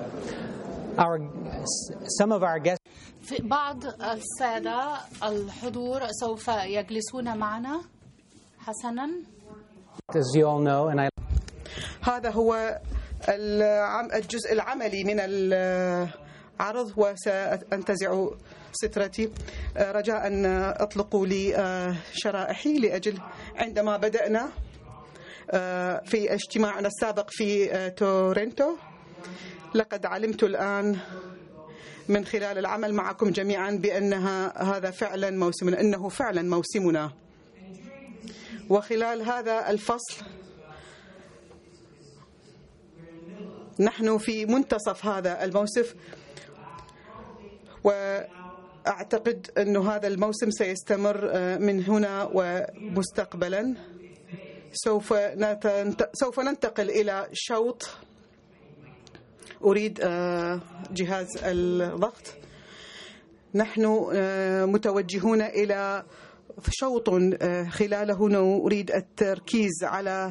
Some of our guests. في بعض السادة الحضور سوف يجلسون معنا. حسنا. As you all know, and هذا هو الجزء العملي من العرض، وسأنتزع سترتي. رجاء أن أطلقوا لي شرائحي لأجل عندما بدأنا في اجتماعنا السابق في تورنتو، لقد علمت الآن من خلال العمل معكم جميعا هذا فعلا موسمنا، إنه فعلا موسمنا. وخلال هذا الفصل نحن في منتصف هذا الموسم، وأعتقد أن هذا الموسم سيستمر من هنا ومستقبلا. سوف ننتقل إلى شوط. أريد جهاز الضغط. نحن متوجهون إلى شوط خلاله نريد التركيز على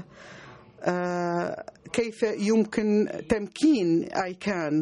كيف يمكن تمكين آيكان.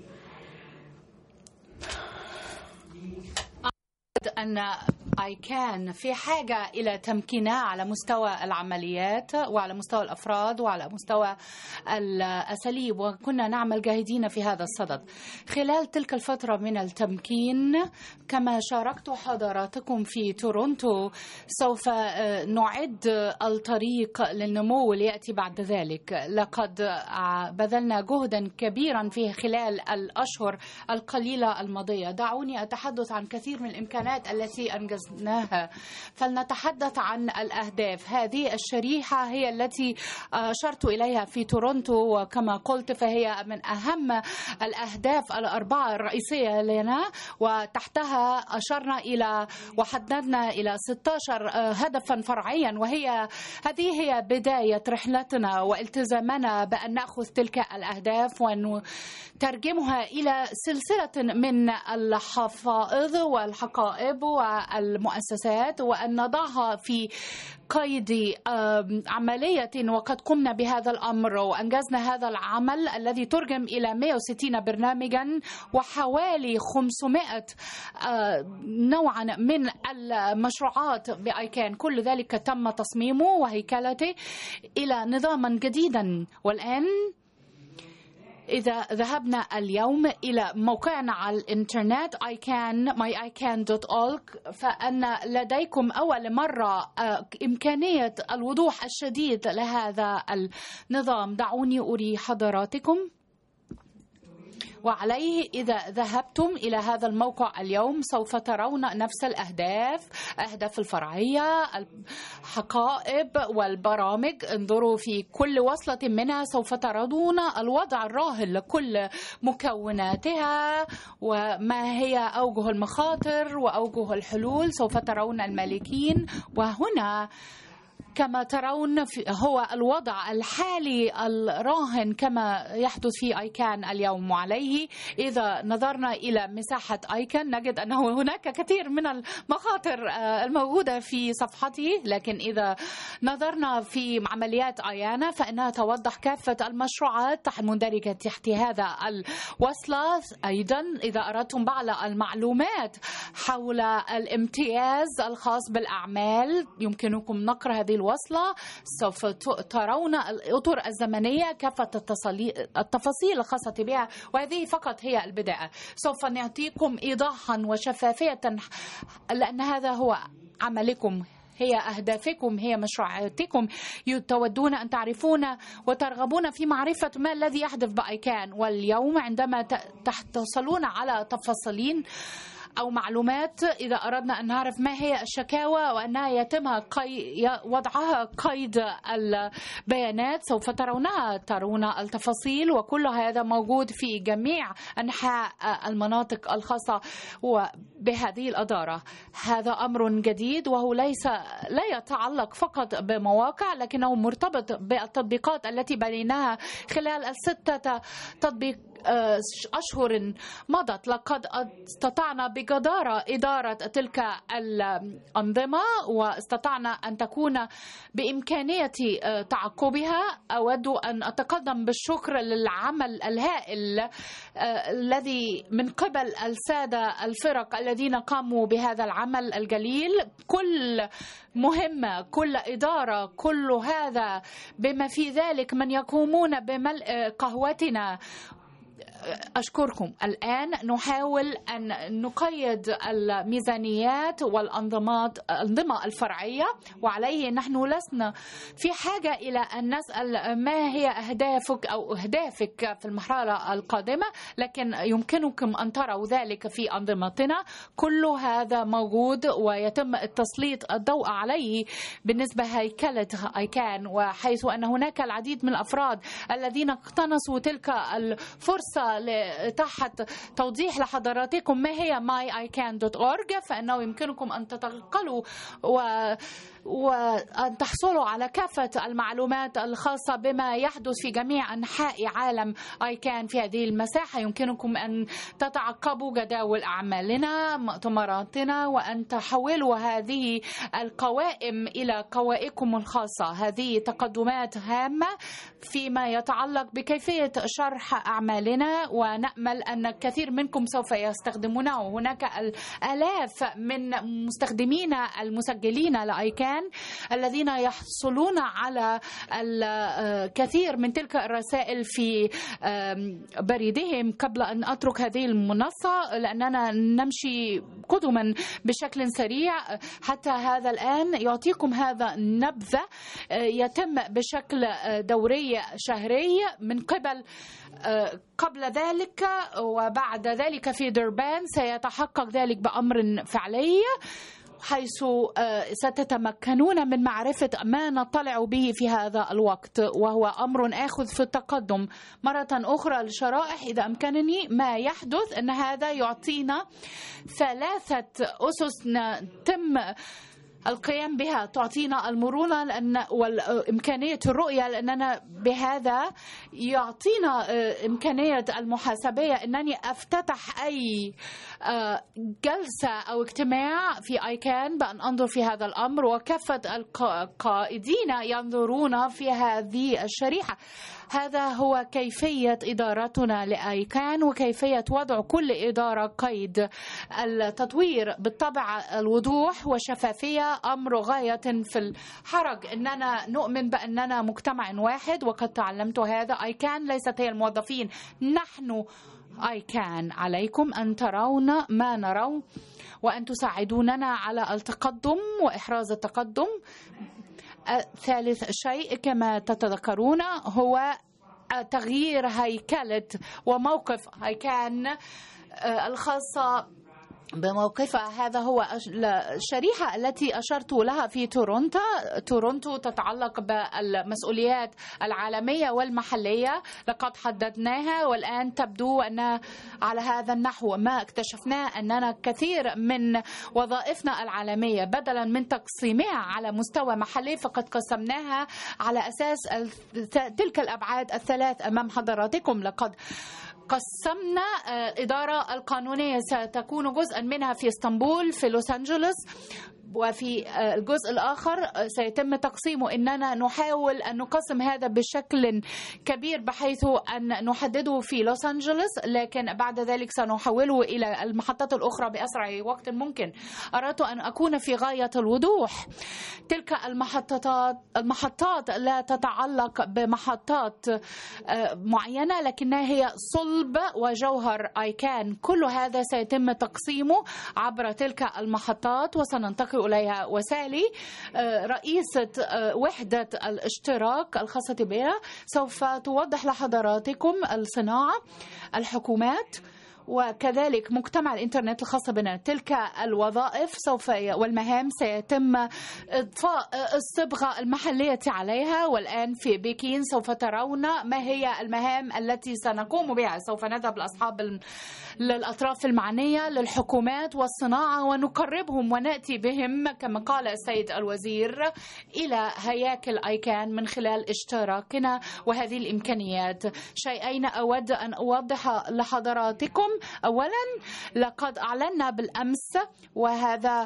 أن آيكان في حاجة إلى تمكينها على مستوى العمليات وعلى مستوى الأفراد وعلى مستوى الأساليب، وكنا نعمل جاهدين في هذا الصدد. خلال تلك الفترة من التمكين كما شاركت حضراتكم في تورونتو، سوف نعد الطريق للنمو ليأتي بعد ذلك. لقد بذلنا جهدا كبيرا فيه خلال الأشهر القليلة الماضية. دعوني أتحدث عن كثير من الإمكانات التي أنجزناها درسناها. فلنتحدث عن الأهداف. هذه الشريحة هي التي أشرت إليها في تورونتو، وكما قلت فهي من أهم الأهداف الأربعة الرئيسية لنا، وتحتها أشرنا إلى وحددنا إلى 16 هدفا فرعيا، هذه هي بداية رحلتنا والتزامنا بأن نأخذ تلك الأهداف ونترجمها إلى سلسلة من الحفائظ والحقائب والمؤسسات، وأن نضعها في قيد عملية. وقد قمنا بهذا الأمر وأنجزنا هذا العمل الذي ترجم إلى 160 برنامجا وحوالي 500 نوعا من المشروعات بآيكان. كل ذلك تم تصميمه وهيكلته إلى نظاما جديدا. والآن إذا ذهبنا اليوم إلى موقعنا على الإنترنت myican.org فأن لديكم أول مرة إمكانية الوضوح الشديد لهذا النظام. دعوني أري حضراتكم وعليه. إذا ذهبتم إلى هذا الموقع اليوم سوف ترون نفس أهداف الفرعية، الحقائب والبرامج. انظروا في كل وصلة منها سوف ترون الوضع الراهن لكل مكوناتها وما هي أوجه المخاطر وأوجه الحلول. سوف ترون المالكين، وهنا كما ترون هو الوضع الحالي الراهن كما يحدث في آيكان اليوم. وعليه إذا نظرنا إلى مساحة آيكان نجد أنه هناك كثير من المخاطر الموجودة في صفحته، لكن إذا نظرنا في عمليات آيانا فإنها توضح كافة المشروعات المندرجة تحت هذا الوصلة. أيضا إذا أردتم بعض المعلومات حول الامتياز الخاص بالأعمال يمكنكم نقر هذه الوصلة. سوف ترون الأطر الزمنية كافة التفاصيل الخاصة بها، وهذه فقط هي البداية. سوف نعطيكم إيضاحا وشفافية لأن هذا هو عملكم، هي أهدافكم، هي مشروعاتكم. تودون أن تعرفون وترغبون في معرفة ما الذي يحدث بآيكان. واليوم عندما تصلون على تفاصيل أو معلومات، إذا أردنا أن نعرف ما هي الشكاوى وأنها يتم وضعها قيد البيانات سوف ترون التفاصيل، وكل هذا موجود في جميع أنحاء المناطق الخاصة بهذه الإدارة. هذا أمر جديد وهو لا يتعلق فقط بمواقع، لكنه مرتبط بالتطبيقات التي بنيناها خلال الستة أشهر مضت. لقد استطعنا بجدارة إدارة تلك الأنظمة واستطعنا أن تكون بإمكانية تعقبها. أود أن أتقدم بالشكر للعمل الهائل الذي من قبل السادة الفرق الذين قاموا بهذا العمل الجليل. كل مهمة، كل إدارة، كل هذا بما في ذلك من يقومون بملء قهوتنا. أشكركم. الآن نحاول أن نقيد الميزانيات والأنظمة الفرعية، وعليه نحن لسنا في حاجة إلى أن نسأل ما هي أهدافك أو أهدافك في المرحلة القادمة، لكن يمكنكم أن تروا ذلك في أنظمتنا. كل هذا موجود ويتم التسليط الضوء عليه بالنسبة هيكلة آيكان، وحيث أن هناك العديد من الأفراد الذين اقتنصوا تلك الفرصة لإتاحة توضيح لحضراتكم ما هي myican.org، فإنه يمكنكم أن تتنقلوا وأن تحصلوا على كافة المعلومات الخاصة بما يحدث في جميع أنحاء عالم آيكان في هذه المساحة. يمكنكم أن تتعقبوا جداول أعمالنا، مؤتمراتنا، وأن تحولوا هذه القوائم إلى قوائمكم الخاصة. هذه تقدمات هامة فيما يتعلق بكيفية شرح أعمالنا، ونأمل أن الكثير منكم سوف يستخدمونه. هناك الآلاف من مستخدمينا المسجلين لآيكان الذين يحصلون على الكثير من تلك الرسائل في بريدهم. قبل أن أترك هذه المنصة لأننا نمشي قدما بشكل سريع حتى هذا الآن، يعطيكم هذا نبذة يتم بشكل دوري شهري من قبل ذلك وبعد ذلك في دربان سيتحقق ذلك بأمر فعلي. حيث ستتمكنون من معرفة ما نطلع به في هذا الوقت، وهو أمر آخذ في التقدم. مرة أخرى الشرائح إذا أمكنني ما يحدث أن هذا يعطينا 3 أسس تم القيام بها، تعطينا المرونة وإمكانية الرؤية، لأننا بهذا يعطينا إمكانية المحاسبية أنني أفتتح أي جلسة أو اجتماع في أيكان بأن أنظر في هذا الأمر، وكافة القائدين ينظرون في هذه الشريحة. هذا هو كيفية إدارتنا لأيكان وكيفية وضع كل إدارة قيد. التطوير بالطبع الوضوح والشفافية أمر غاية في الحرج. إننا نؤمن بأننا مجتمع واحد، وقد تعلمت هذا. أيكان ليست هي الموظفين، نحن أيكان. عليكم أن ترون ما نرى وأن تساعدوننا على التقدم وإحراز التقدم. ثالث شيء كما تتذكرون هو تغيير هيكلة وموقف أيكان الخاصة بموقفها. هذا هو الشريحة التي أشرت لها في تورونتو تتعلق بالمسؤوليات العالمية والمحلية. لقد حددناها والآن تبدو أن على هذا النحو. ما اكتشفناه أننا كثير من وظائفنا العالمية بدلا من تقسيمها على مستوى محلي فقد قسمناها على أساس تلك الأبعاد الثلاث أمام حضراتكم. لقد قسمنا الإدارة القانونية، ستكون جزءا منها في اسطنبول، في لوس أنجلوس، وفي الجزء الآخر سيتم تقسيمه. إننا نحاول أن نقسم هذا بشكل كبير بحيث أن نحدده في لوس أنجلوس، لكن بعد ذلك سنحوله إلى المحطات الأخرى بأسرع وقت ممكن. أردت أن أكون في غاية الوضوح. تلك المحطات لا تتعلق بمحطات معينة، لكنها هي صلب وجوهر أيكان. كل هذا سيتم تقسيمه عبر تلك المحطات وسننتقل إليها. وسالي رئيسة وحدة الاشتراك الخاصة بها سوف توضح لحضراتكم الصناعة، الحكومات، وكذلك مجتمع الإنترنت الخاص بنا. تلك الوظائف والمهام سيتم إضفاء الصبغة المحلية عليها. والآن في بكين سوف ترون ما هي المهام التي سنقوم بها. سوف نذهب للأطراف المعنية، للحكومات والصناعة، ونقربهم ونأتي بهم كما قال السيد الوزير إلى هياكل أيكان من خلال اشتراكنا وهذه الإمكانيات. شيئين أود أن أوضح لحضراتكم. أولا، لقد أعلنا بالأمس، وهذا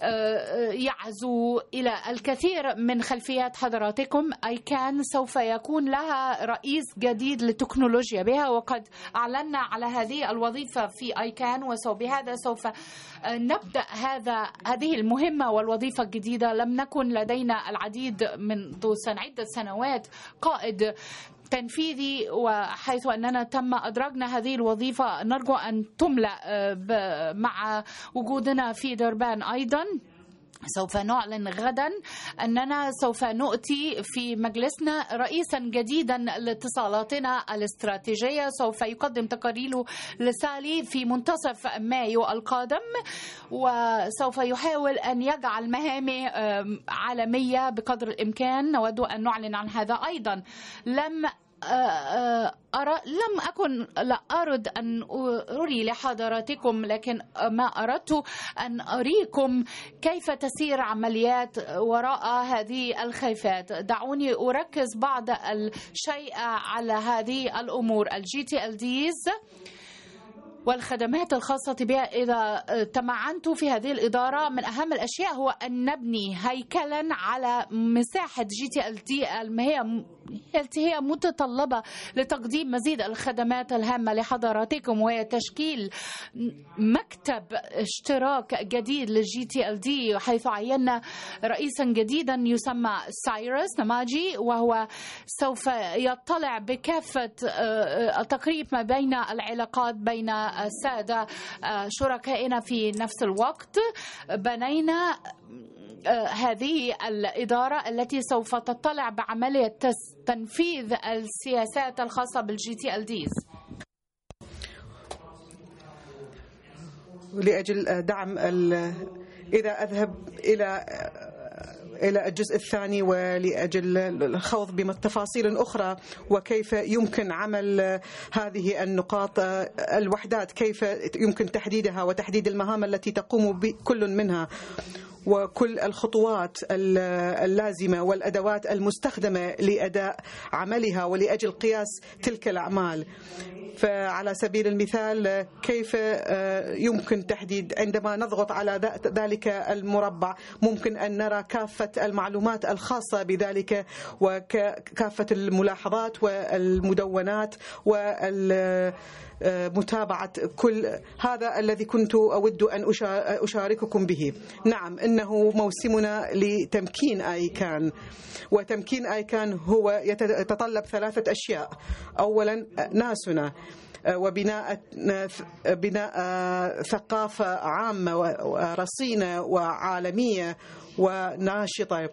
يعزو إلى الكثير من خلفيات حضراتكم، أيكان سوف يكون لها رئيس جديد للتكنولوجيا بها، وقد أعلنا على هذه الوظيفة في أيكان. وبهذا سوف نبدأ هذه المهمة والوظيفة الجديدة. لم نكن لدينا العديد منذ عدة سنوات قائد تنفيذي، وحيث أننا تم أدرجنا هذه الوظيفة نرجو أن تملأ مع وجودنا في دربان أيضا. سوف نعلن غدا أننا سوف نؤتي في مجلسنا رئيسا جديدا لاتصالاتنا الاستراتيجية، سوف يقدم تقاريره لسالي في منتصف مايو القادم، وسوف يحاول أن يجعل مهامه عالمية بقدر الإمكان. نود أن نعلن عن هذا أيضا. لم أرد أن أري لحضراتكم، لكن ما أردت أن أريكم كيف تسير عمليات وراء هذه الخلفات. دعوني أركز بعض الشيء على هذه الأمور. الGTLDs والخدمات الخاصة بها، إذا تمعنت في هذه الإدارة من أهم الأشياء هو أن نبني هيكلا على مساحة GTLD التي هي متطلبة لتقديم مزيد الخدمات الهامة لحضراتكم، وهي تشكيل مكتب اشتراك جديد للGTLD، حيث عينا رئيسا جديدا يسمى سايرس نماجي، وهو سوف يطلع بكافة التقريب ما بين العلاقات بين السادة شركائنا. في نفس الوقت بنينا هذه الإدارة التي سوف تطلع بعملية تنفيذ السياسات الخاصة بالGTLDs. ولأجل دعم إذا أذهب إلى الجزء الثاني ولأجل الخوض بتفاصيل أخرى وكيف يمكن عمل هذه النقاط الوحدات، كيف يمكن تحديدها وتحديد المهام التي تقوم بكل منها وكل الخطوات اللازمة والأدوات المستخدمة لأداء عملها ولأجل قياس تلك الأعمال. فعلى سبيل المثال كيف يمكن تحديد عندما نضغط على ذلك المربع ممكن أن نرى كافة المعلومات الخاصة بذلك وكافة الملاحظات والمدونات متابعة كل هذا الذي كنت أود أن أشارككم به. نعم، إنه موسمنا لتمكين آيكان، وتمكين آيكان هو يتطلب 3 أشياء. أولا ناسنا وبناء ثقافة عامة ورصينة وعالمية وناشطة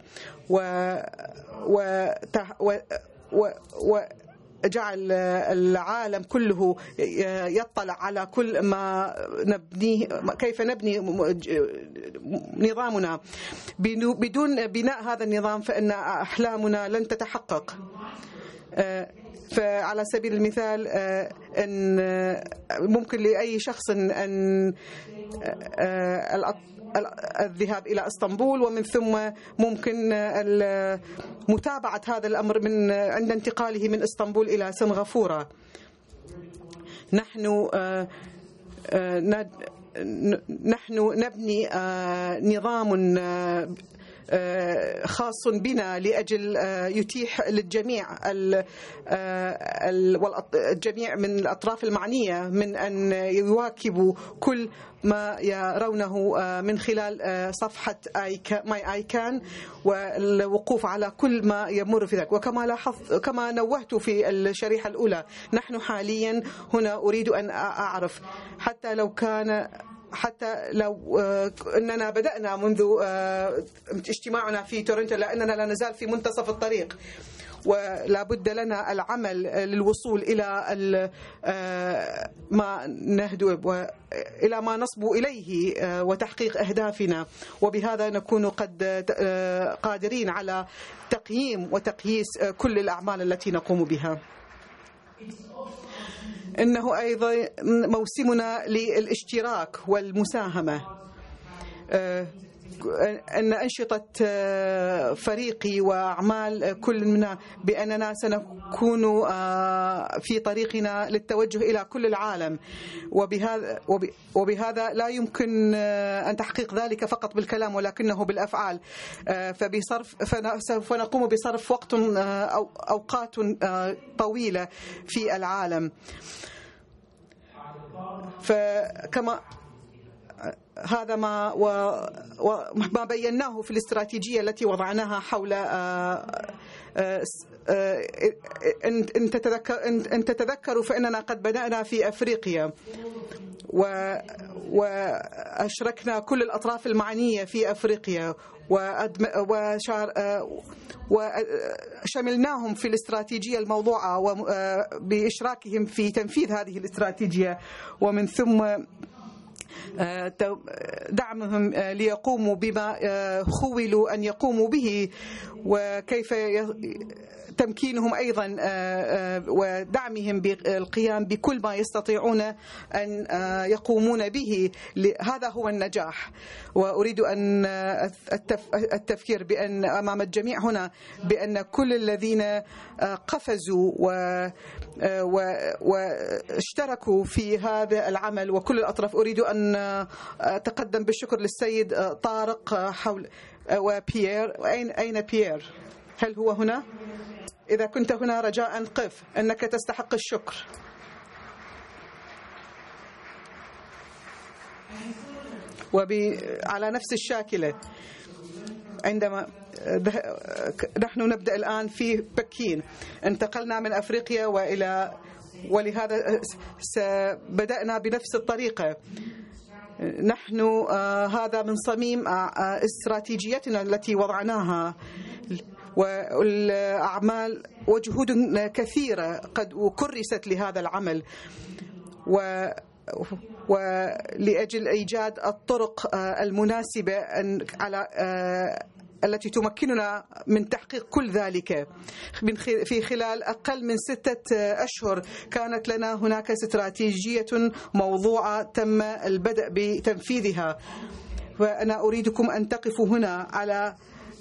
جعل العالم كله يطلع على كل ما نبنيه، كيف نبني نظامنا. بدون بناء هذا النظام فإن أحلامنا لن تتحقق. فعلى سبيل المثال أن ممكن لأي شخص أن الذهاب إلى اسطنبول ومن ثم ممكن متابعة هذا الأمر من عند انتقاله من اسطنبول إلى سنغافورة. نحن نبني نظام خاص بنا لأجل يتيح للجميع الجميع من الأطراف المعنية من أن يواكبوا كل ما يرونه من خلال صفحة ماي آيكان والوقوف على كل ما يمر في ذلك. كما نوهت في الشريحة الأولى، نحن حاليا هنا أريد أن أعرف حتى لو أننا بدأنا منذ اجتماعنا في تورنتو لأننا لا نزال في منتصف الطريق، ولا بد لنا العمل للوصول إلى ما نهدو إلى ما نصبو إليه وتحقيق أهدافنا، وبهذا نكون قد قادرين على تقييم وتقييس كل الأعمال التي نقوم بها. إنه أيضا موسمنا للاشتراك والمساهمة. أن أنشطة فريقي وأعمال كل منا بأننا سنكون في طريقنا للتوجه إلى كل العالم، وبهذا لا يمكن أن تحقيق ذلك فقط بالكلام ولكنه بالأفعال. فسوف نقوم بصرف وقت أو أوقات طويلة في العالم. فكما هذا ما بيناه في الاستراتيجية التي وضعناها حول أن تتذكروا فإننا قد بدأنا في أفريقيا وأشركنا كل الأطراف المعنية في أفريقيا وشملناهم في الاستراتيجية الموضوعة بإشراكهم في تنفيذ هذه الاستراتيجية، ومن ثم دعمهم ليقوموا بما خولوا أن يقوموا به، وكيف تمكينهم أيضا ودعمهم بالقيام بكل ما يستطيعون أن يقومون به. هذا هو النجاح. وأريد أن التفكير بأن أمام الجميع هنا بأن كل الذين قفزوا واشتركوا في هذا العمل وكل الأطراف، أريد أن أتقدم بالشكر للسيد طارق حول وبيير. أين بيير؟ هل هو هنا؟ إذا كنت هنا رجاء قف، أنك تستحق الشكر. على نفس الشاكلة عندما نحن نبدأ الآن في بكين، انتقلنا من أفريقيا ولهذا بدأنا بنفس الطريقة. نحن هذا من صميم استراتيجيتنا التي وضعناها، والأعمال وجهود كثيرة قد كرست لهذا العمل، ولأجل إيجاد الطرق المناسبة على التي تمكننا من تحقيق كل ذلك. في خلال أقل من 6 أشهر كانت لنا هناك استراتيجية موضوعة تم البدء بتنفيذها، وأنا أريدكم أن تقفوا هنا على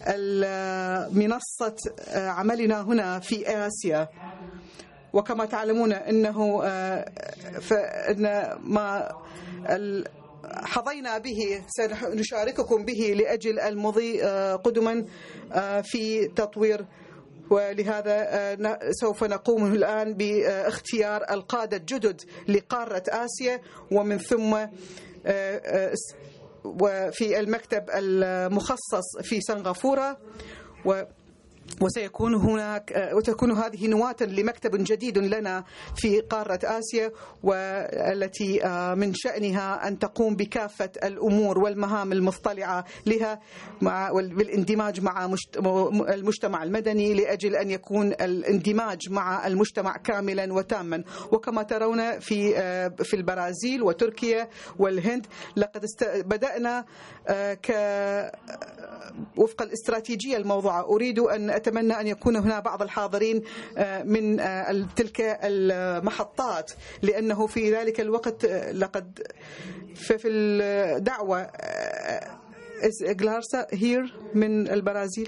منصة عملنا هنا في آسيا. وكما تعلمون أنه فإن ما حظينا به سنشارككم به لأجل المضي قدما في تطوير، ولهذا سوف نقوم الآن باختيار القادة الجدد لقارة آسيا، ومن ثم وفي المكتب المخصص في سنغافورة، وسيكون هناك وتكون هذه نواة لمكتب جديد لنا في قارة آسيا، والتي من شأنها أن تقوم بكافة الأمور والمهام المطلعة لها بالاندماج مع المجتمع المدني، لأجل أن يكون الاندماج مع المجتمع كاملا وتاما. وكما ترون في البرازيل وتركيا والهند لقد بدأنا وفق الاستراتيجية الموضوعة. أريد أن أتمنى أن يكون هنا بعض الحاضرين من تلك المحطات، لأنه في ذلك الوقت لقد في الدعوة جلارسا هير من البرازيل،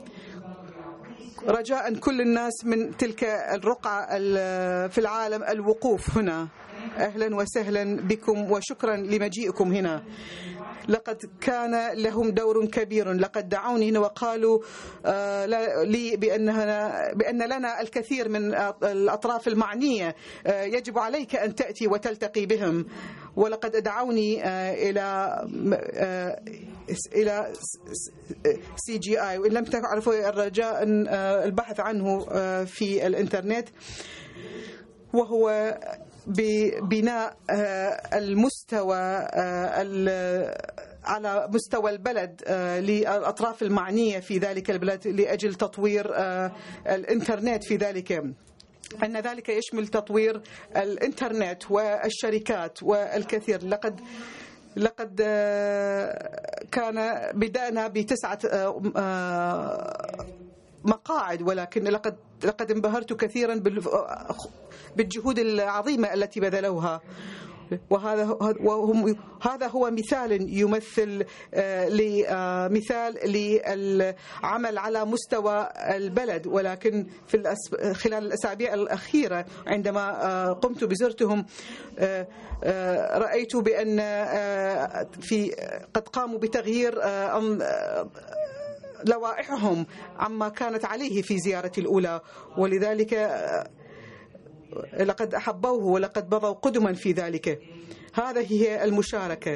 رجاء كل الناس من تلك الرقعة في العالم الوقوف هنا. أهلا وسهلا بكم وشكرا لمجيئكم هنا. لقد كان لهم دور كبير، لقد دعوني هنا وقالوا لي بأن لنا الكثير من الأطراف المعنية، يجب عليك أن تأتي وتلتقي بهم. ولقد دعوني إلى CGI، وإن لم تعرفوا الرجاء البحث عنه في الإنترنت، وهو ببناء المستوى على مستوى البلد للأطراف المعنية في ذلك البلد لأجل تطوير الإنترنت في ذلك، أن ذلك يشمل تطوير الإنترنت والشركات والكثير. لقد كان بدأنا ب9 مقاعد، ولكن لقد انبهرت كثيرا بالجهود العظيمة التي بذلوها. وهذا هو مثال يمثل مثال للعمل على مستوى البلد. ولكن خلال الأسابيع الأخيرة عندما قمت بزرتهم رأيت بأن قد قاموا بتغيير لوائحهم عما كانت عليه في زيارتي الأولى، ولذلك لقد أحبوه ولقد بضوا قدما في ذلك. هذه هي المشاركة.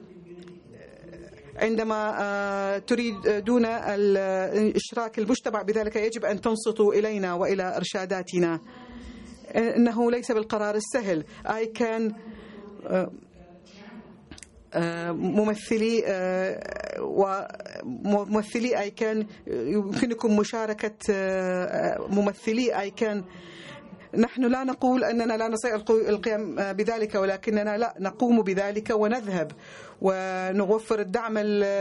عندما تريدون إشراك المجتمع بذلك يجب أن تنصتوا إلينا وإلى إرشاداتنا. إنه ليس بالقرار السهل. ICANN ممثلي ICANN يمكنكم مشاركة ممثلي ICANN. نحن لا نقول أننا لا نستطيع القيام بذلك، ولكننا لا نقوم بذلك ونذهب ونوفر الدعم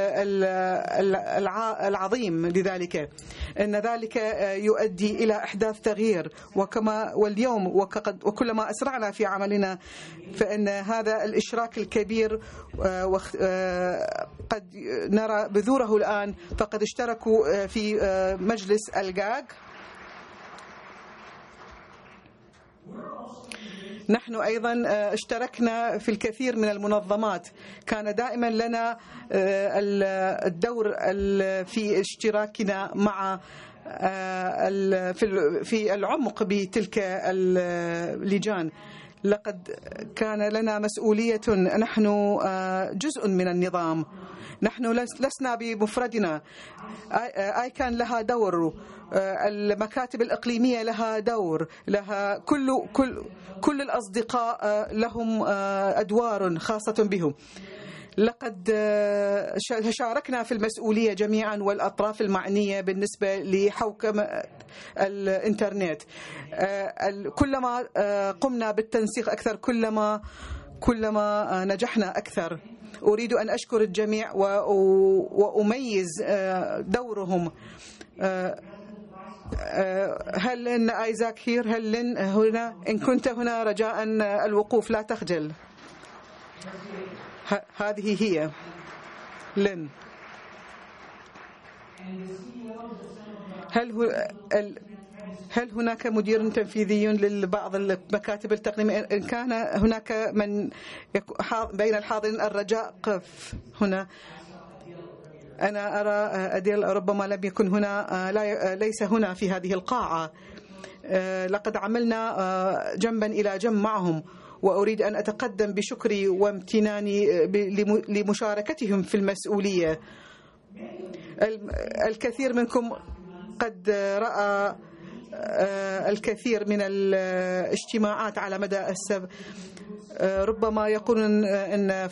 العظيم لذلك. إن ذلك يؤدي إلى إحداث تغيير. واليوم وكلما أسرعنا في عملنا فإن هذا الإشراك الكبير قد نرى بذوره الآن. فقد اشتركوا في مجلس الجاج. نحن أيضا اشتركنا في الكثير من المنظمات. كان دائما لنا الدور في اشتراكنا مع في العمق بتلك اللجان. لقد كان لنا مسؤولية. نحن جزء من النظام. نحن لسنا بمفردنا. ICANN لها دور، المكاتب الإقليمية لها دور، لها كل الأصدقاء لهم أدوار خاصة بهم. لقد شاركنا في المسؤولية جميعا والأطراف المعنية بالنسبة لحوكمة الإنترنت. كلما قمنا بالتنسيق أكثر كلما كلما نجحنا أكثر. أريد أن أشكر الجميع وأميز دورهم. هل لن آيزاك هير؟ هل لن هنا؟ إن كنت هنا رجاء الوقوف، لا تخجل. هذه هي لن. هل هناك مدير تنفيذي لبعض المكاتب التقنية؟ إن كان هناك من بين الحاضرين الرجاء قف هنا. أنا أرى أديل ربما لم يكن هنا، ليس هنا في هذه القاعة. لقد عملنا جنبا إلى جنب معهم، وأريد أن أتقدم بشكري وامتناني لمشاركتهم في المسؤولية. الكثير منكم قد رأى الكثير من الاجتماعات على مدى السنة. ربما يقولون أن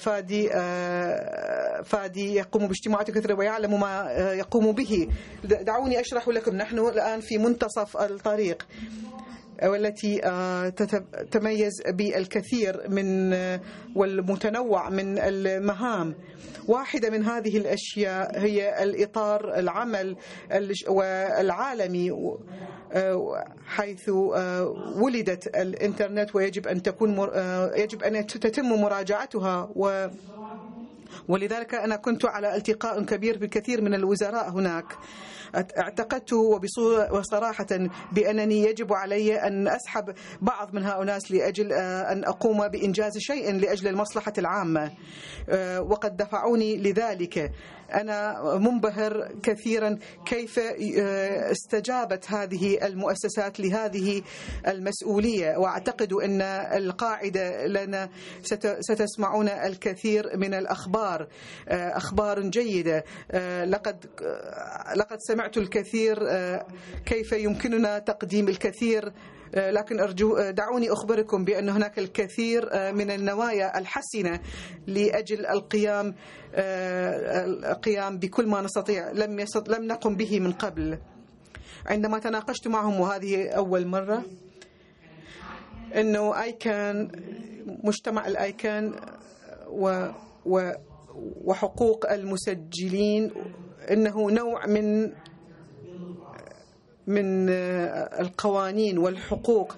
فادي يقوم باجتماعات كثيرة ويعلم ما يقوم به. دعوني أشرح لكم. نحن الآن في منتصف الطريق، والتي تتميز بالكثير من والمتنوع من المهام. واحدة من هذه الأشياء هي الإطار العمل والعالمي، حيث ولدت الإنترنت، ويجب أن تتم مراجعتها. ولذلك أنا كنت على التقاء كبير بكثير من الوزراء هناك. اعتقدت وصراحة بأنني يجب علي أن أسحب بعض من هؤلاء لأجل أن أقوم بإنجاز شيء لأجل المصلحة العامة، وقد دفعوني لذلك. أنا منبهر كثيرا كيف استجابت هذه المؤسسات لهذه المسؤولية، وأعتقد أن القاعدة لنا ستسمعون الكثير من الأخبار، أخبار جيدة. لقد سمعت الكثير كيف يمكننا تقديم الكثير، لكن أرجو دعوني أخبركم بأن هناك الكثير من النوايا الحسنة لأجل القيام بكل ما نستطيع لم نقم به من قبل. عندما تناقشت معهم، وهذه أول مرة، أنه آيكان، مجتمع الآيكان وحقوق المسجلين، إنه نوع من القوانين والحقوق،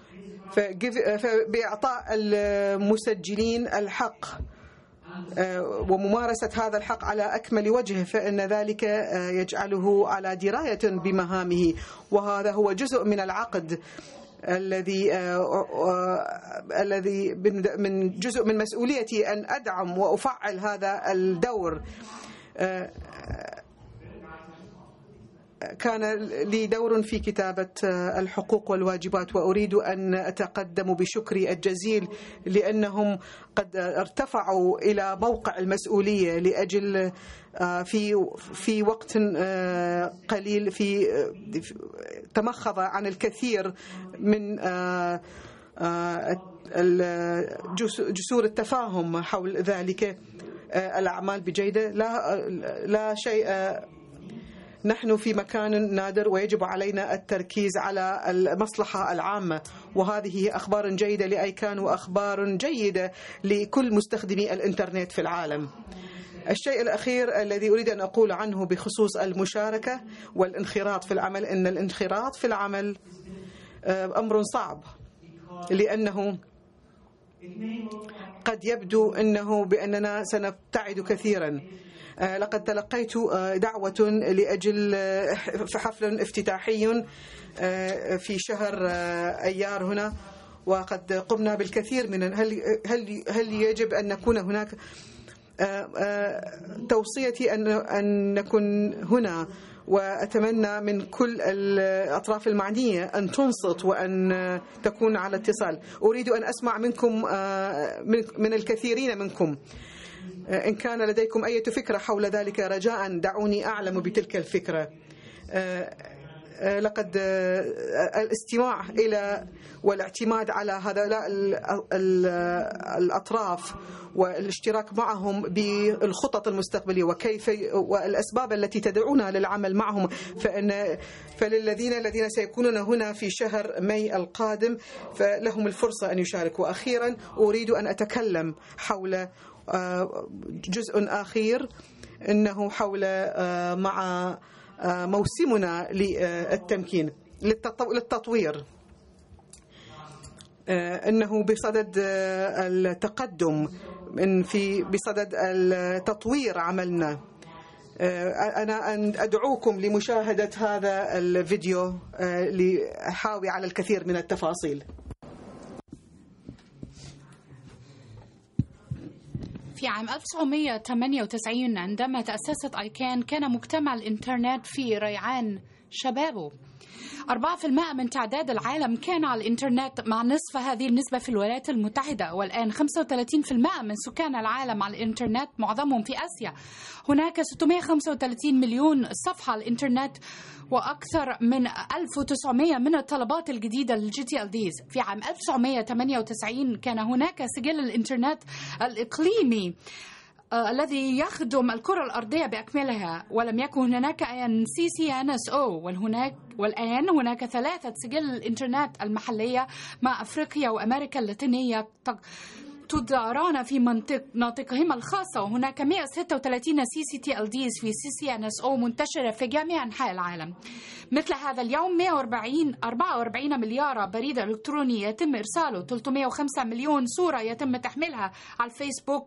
فبإعطاء المسجلين الحق وممارسة هذا الحق على أكمل وجه، فإن ذلك يجعله على دراية بمهامه. وهذا هو جزء من العقد الذي من جزء من مسؤوليتي أن أدعم وأفعل هذا الدور. كان لي دور في كتابة الحقوق والواجبات، وأريد أن أتقدم بشكري الجزيل لأنهم قد ارتفعوا إلى موقع المسؤولية لأجل في وقت قليل تمخض عن الكثير من جسور التفاهم حول ذلك. الأعمال بجيدة، لا شيء. نحن في مكان نادر، ويجب علينا التركيز على المصلحة العامة، وهذه أخبار جيدة لأيكان وأخبار جيدة لكل مستخدمي الإنترنت في العالم. الشيء الأخير الذي أريد أن أقول عنه بخصوص المشاركة والانخراط في العمل، إن الانخراط في العمل أمر صعب، لأنه قد يبدو أنه بأننا سنبتعد كثيرا. لقد تلقيت دعوة لأجل حفل افتتاحي في شهر أيار هنا، وقد قمنا بالكثير من هل يجب أن نكون هناك. توصيتي أن نكون هنا، وأتمنى من كل الأطراف المعنية أن تنصت وأن تكون على اتصال. أريد أن أسمع منكم، من الكثيرين منكم. إن كان لديكم أي فكرة حول ذلك رجاء دعوني أعلم بتلك الفكرة. لقد الاستماع إلى والاعتماد على هؤلاء الأطراف والاشتراك معهم بالخطط المستقبلية وكيف والأسباب التي تدعونا للعمل معهم، فللذين سيكونون هنا في شهر ماي القادم فلهم الفرصة أن يشاركوا. وأخيرا أريد أن أتكلم حول جزء أخير إنه حول مع موسمنا للتمكين للتطوير، إنه بصدد التقدم بصدد التطوير عملنا. أنا أدعوكم لمشاهدة هذا الفيديو لحاوي على الكثير من التفاصيل. في عام 1998 عندما تأسست آيكان كان مجتمع الإنترنت في ريعان شبابه. 4% من تعداد العالم كان على الإنترنت، مع نصف هذه النسبة في الولايات المتحدة، والآن 35% من سكان العالم على الإنترنت، معظمهم في آسيا. هناك 635 مليون صفحة على الإنترنت وأكثر من 1900 من الطلبات الجديدة للGTLDs. في عام 1998 كان هناك سجل الإنترنت الإقليمي الذي يخدم الكرة الأرضية بأكملها، ولم يكن هناك CCNSO، والآن هناك 3 سجل الإنترنت المحلية مع أفريقيا وأمريكا اللاتينية تداران في مناطقهما الخاصة، وهناك 136 CCTLDs في CCNSO منتشرة في جميع أنحاء العالم. مثل هذا اليوم 144 مليار بريد إلكتروني يتم إرساله، 305 مليون صورة يتم تحميلها على الفيسبوك،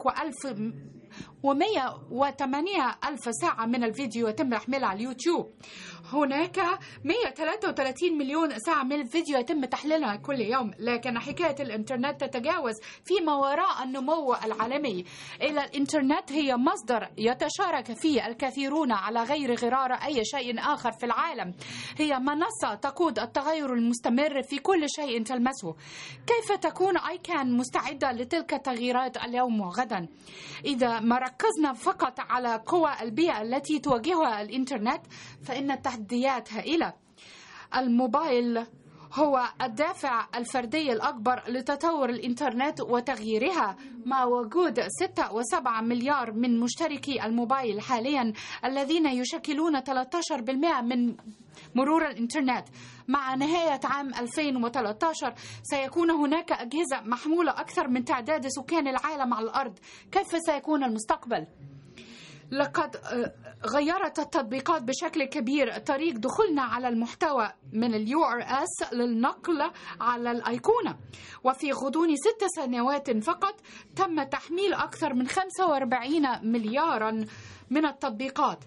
و108 ألف ساعة من الفيديو يتم تحميلها على اليوتيوب. هناك 133 مليون ساعة من الفيديو يتم تحليلها كل يوم. لكن حكاية الإنترنت تتجاوز فيما وراء النمو العالمي. إلى الإنترنت هي مصدر يتشارك فيه الكثيرون على غير غرار أي شيء آخر في العالم. هي منصة تقود التغير المستمر في كل شيء تلمسه. كيف تكون آيكان مستعدة لتلك التغييرات اليوم وغدا؟ إذا ما ركزنا فقط على قوى البيئة التي تواجهها الإنترنت فإن التحديات هائلة. الموبايل هو الدافع الفردي الأكبر لتطور الإنترنت وتغييرها، مع وجود 6.7 مليار من مشتركي الموبايل حاليا الذين يشكلون 13% من مرور الإنترنت. مع نهاية عام 2013 سيكون هناك أجهزة محمولة أكثر من تعداد سكان العالم على الأرض. كيف سيكون المستقبل؟ لقد غيرت التطبيقات بشكل كبير طريق دخولنا على المحتوى من URS للنقل على الأيقونة، وفي غضون 6 سنوات فقط تم تحميل أكثر من 45 مليارا من التطبيقات.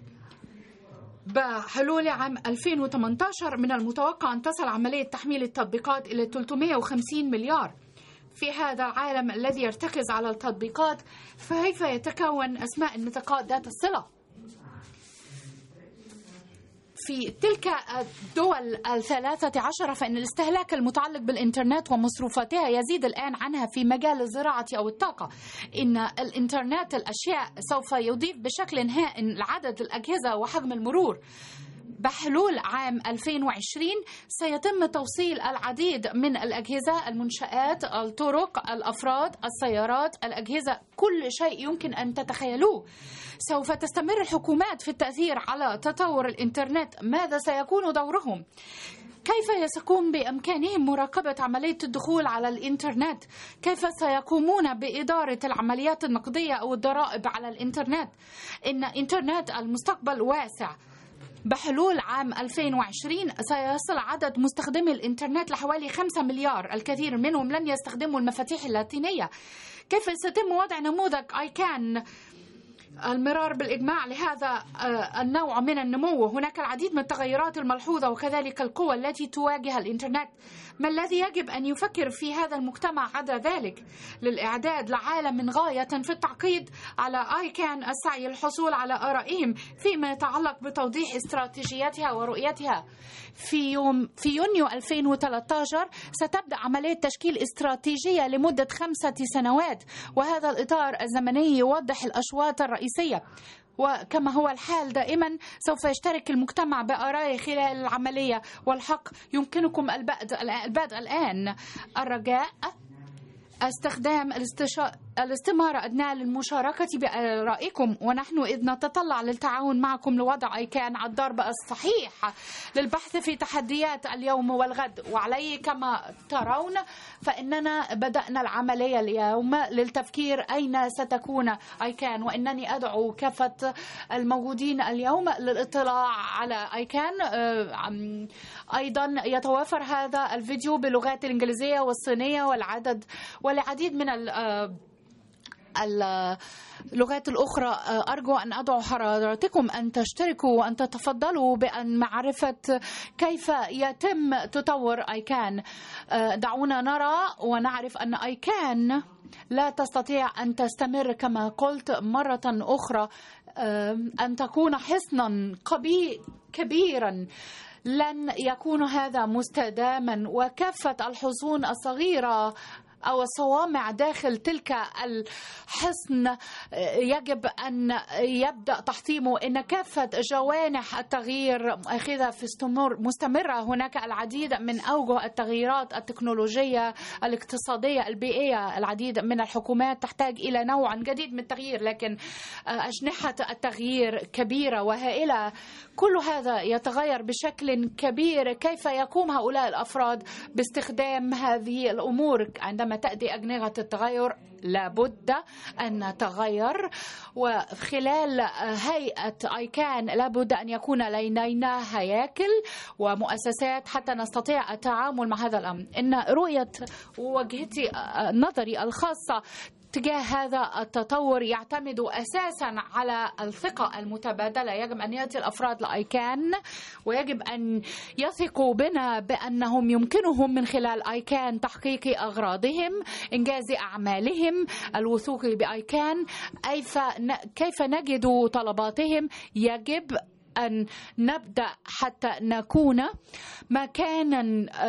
بحلول عام 2018 من المتوقع أن تصل عملية تحميل التطبيقات إلى 350 مليار. في هذا العالم الذي يرتكز على التطبيقات، فكيف يتكون أسماء النطاقات ذات الصلة؟ في تلك الدول 13 فإن الاستهلاك المتعلق بالإنترنت ومصروفاتها يزيد الآن عنها في مجال الزراعة أو الطاقة. إن الإنترنت الأشياء سوف يضيف بشكل هائل لعدد الأجهزة وحجم المرور. بحلول عام 2020 سيتم توصيل العديد من الأجهزة، المنشآت، الطرق، الأفراد، السيارات، الأجهزة، كل شيء يمكن أن تتخيلوه. سوف تستمر الحكومات في التأثير على تطور الإنترنت. ماذا سيكون دورهم؟ كيف سيكون بإمكانهم مراقبة عملية الدخول على الإنترنت؟ كيف سيقومون بإدارة العمليات النقدية أو الضرائب على الإنترنت؟ إن إنترنت المستقبل واسع. بحلول عام 2020 سيصل عدد مستخدمي الإنترنت لحوالي 5 مليار. الكثير منهم لن يستخدموا المفاتيح اللاتينية. كيف سيتم وضع نموذج آيكان المرار بالإجماع لهذا النوع من النمو؟ هناك العديد من التغيرات الملحوظة وكذلك القوى التي تواجه الإنترنت. ما الذي يجب أن يفكر في هذا المجتمع عدا ذلك؟ للإعداد لعالم غاية في التعقيد، على آيكان السعي للحصول على آرائهم فيما يتعلق بتوضيح استراتيجياتها ورؤيتها. في يونيو 2013 ستبدأ عملية تشكيل استراتيجية لمدة 5 سنوات، وهذا الإطار الزمني يوضح الأشواط الرئيسية. وكما هو الحال دائما سوف يشترك المجتمع بآرائه خلال العملية، والحق يمكنكم البدء الآن. الرجاء استخدام الاستمارة أدنى للمشاركة برأيكم، ونحن إذ نتطلع للتعاون معكم لوضع أيكان على الضرب الصحيح للبحث في تحديات اليوم والغد. وعليه كما ترون فإننا بدأنا العملية اليوم للتفكير أين ستكون أيكان، وإنني أدعو كافة الموجودين اليوم للاطلاع على أيكان. أيضا يتوافر هذا الفيديو باللغات الإنجليزية والصينية والعديد من اللغات الأخرى. أرجو أن أدعو حضراتكم أن تشتركوا وأن تتفضلوا بأن معرفة كيف يتم تطور أيكان. دعونا نرى ونعرف أن أيكان لا تستطيع أن تستمر كما قلت مرة أخرى، أن تكون حصنا كبيرا لن يكون هذا مستداما، وكافة الحصون الصغيرة أو الصوامع داخل تلك الحصن يجب أن يبدأ تحطيمه. إن كافة جوانح التغيير أخذها في مستمرة. هناك العديد من أوجه التغييرات التكنولوجية، الاقتصادية، البيئية. العديد من الحكومات تحتاج إلى نوع جديد من التغيير، لكن أجنحة التغيير كبيرة وهائلة. كل هذا يتغير بشكل كبير. كيف يقوم هؤلاء الأفراد باستخدام هذه الأمور؟ عندما تأتي أجنحة التغير لابد أن نتغير، وخلال هيئة أيكان لابد أن يكون لدينا هياكل ومؤسسات حتى نستطيع التعامل مع هذا الأمر. إن رؤية وجهتي نظري الخاصة تجاه هذا التطور يعتمد أساسا على الثقة المتبادلة. يجب أن يأتي الأفراد لأيكان ويجب أن يثقوا بنا بأنهم يمكنهم من خلال أيكان تحقيق أغراضهم، إنجاز أعمالهم، الوثوق بأيكان. كيف نجد طلباتهم؟ يجب أن نبدأ حتى نكون مكانا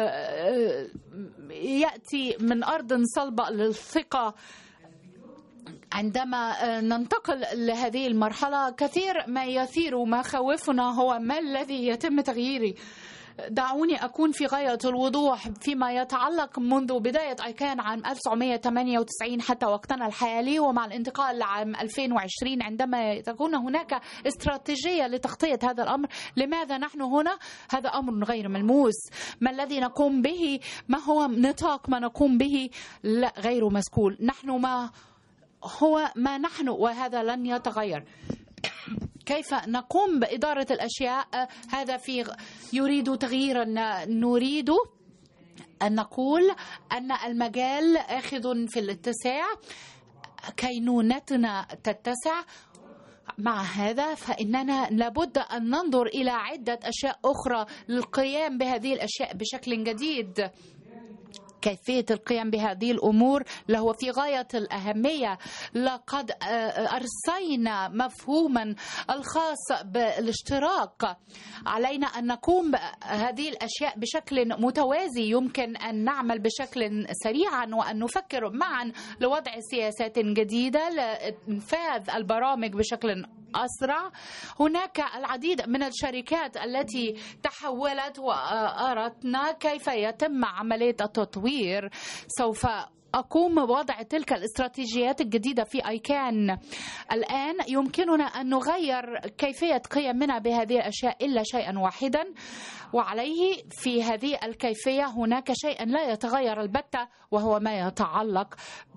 يأتي من أرض صلبة للثقة. عندما ننتقل لهذه المرحلة كثير ما يثير مخاوفنا هو ما الذي يتم تغييره. دعوني أكون في غاية الوضوح فيما يتعلق منذ بداية أيكان عام 1998 حتى وقتنا الحالي، ومع الانتقال لعام 2020 عندما تكون هناك استراتيجية لتغطية هذا الأمر. لماذا نحن هنا؟ هذا أمر غير ملموس. ما الذي نقوم به؟ ما هو نطاق ما نقوم به؟ لا، غير مسكول. نحن ما نحن، وهذا لن يتغير. كيف نقوم بإدارة الأشياء؟ هذا يريد تغييرا. نريد أن نقول أن المجال آخذ في الاتساع، كينونتنا تتسع. مع هذا فإننا لابد أن ننظر إلى عدة أشياء أخرى للقيام بهذه الأشياء بشكل جديد. كيفية القيام بهذه الأمور له في غاية الأهمية. لقد أرسينا مفهوما الخاص بالاشتراك. علينا أن نقوم بهذه الأشياء بشكل متوازي. يمكن أن نعمل بشكل سريعا وأن نفكر معا لوضع سياسات جديدة لإنفاذ البرامج بشكل أسرع. هناك العديد من الشركات التي تحولت وأرتنا كيف يتم عملية التطوير. سوف أقوم بوضع تلك الاستراتيجيات الجديدة في أيكان. الآن يمكننا أن نغير كيفية قيامنا بهذه الأشياء إلا شيئا واحدا، وعليه في هذه الكيفية هناك شيء لا يتغير البتة، وهو ما يتعلق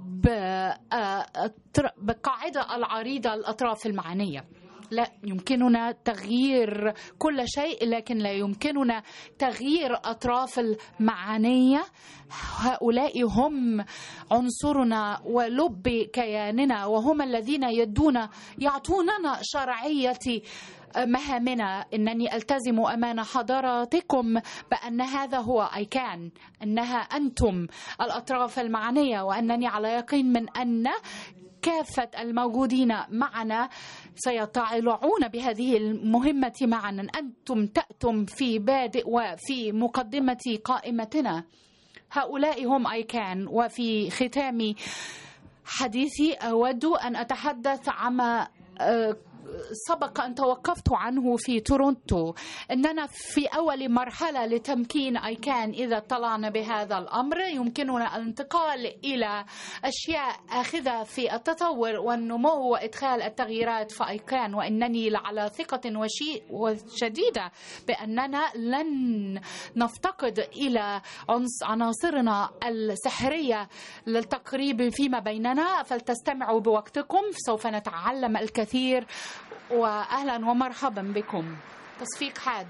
بالقاعدة العريضة الأطراف المعنية. لا يمكننا تغيير كل شيء، لكن لا يمكننا تغيير أطراف المعنية. هؤلاء هم عنصرنا ولب كياننا، وهم الذين يعطوننا شرعية مهامنا. إنني ألتزم أمام حضراتكم بأن هذا هو أيكان، أنها أنتم الأطراف المعنية، وأنني على يقين من أن كافة الموجودين معنا سيطلعون بهذه المهمة معنا. أنتم تأتم في بادئ وفي مقدمة قائمتنا. هؤلاء هم أيكان. وفي ختام حديثي أود أن أتحدث عما سبق أن توقفت عنه في تورونتو، أننا في أول مرحلة لتمكين أيكان. إذا طلعنا بهذا الأمر يمكننا الانتقال إلى أشياء آخذة في التطور والنمو وإدخال التغييرات في أيكان، وإنني على ثقة شديدة بأننا لن نفتقد إلى عناصرنا السحرية للتقريب فيما بيننا. فلتستمعوا بوقتكم، سوف نتعلم الكثير. وأهلا ومرحبا بكم. تصفيق حاد.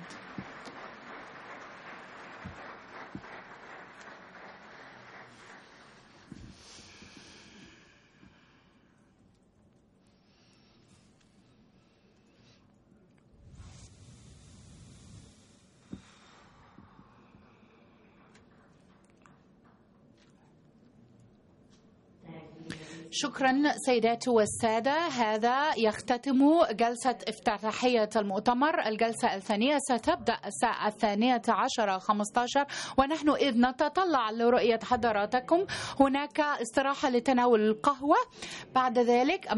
شكرا سيداتي والسادة. هذا يختتم جلسة افتتاحية المؤتمر. الجلسة الثانية ستبدأ الساعة 12:15 ونحن إذ نتطلع لرؤية حضراتكم. هناك استراحة لتناول القهوة. بعد ذلك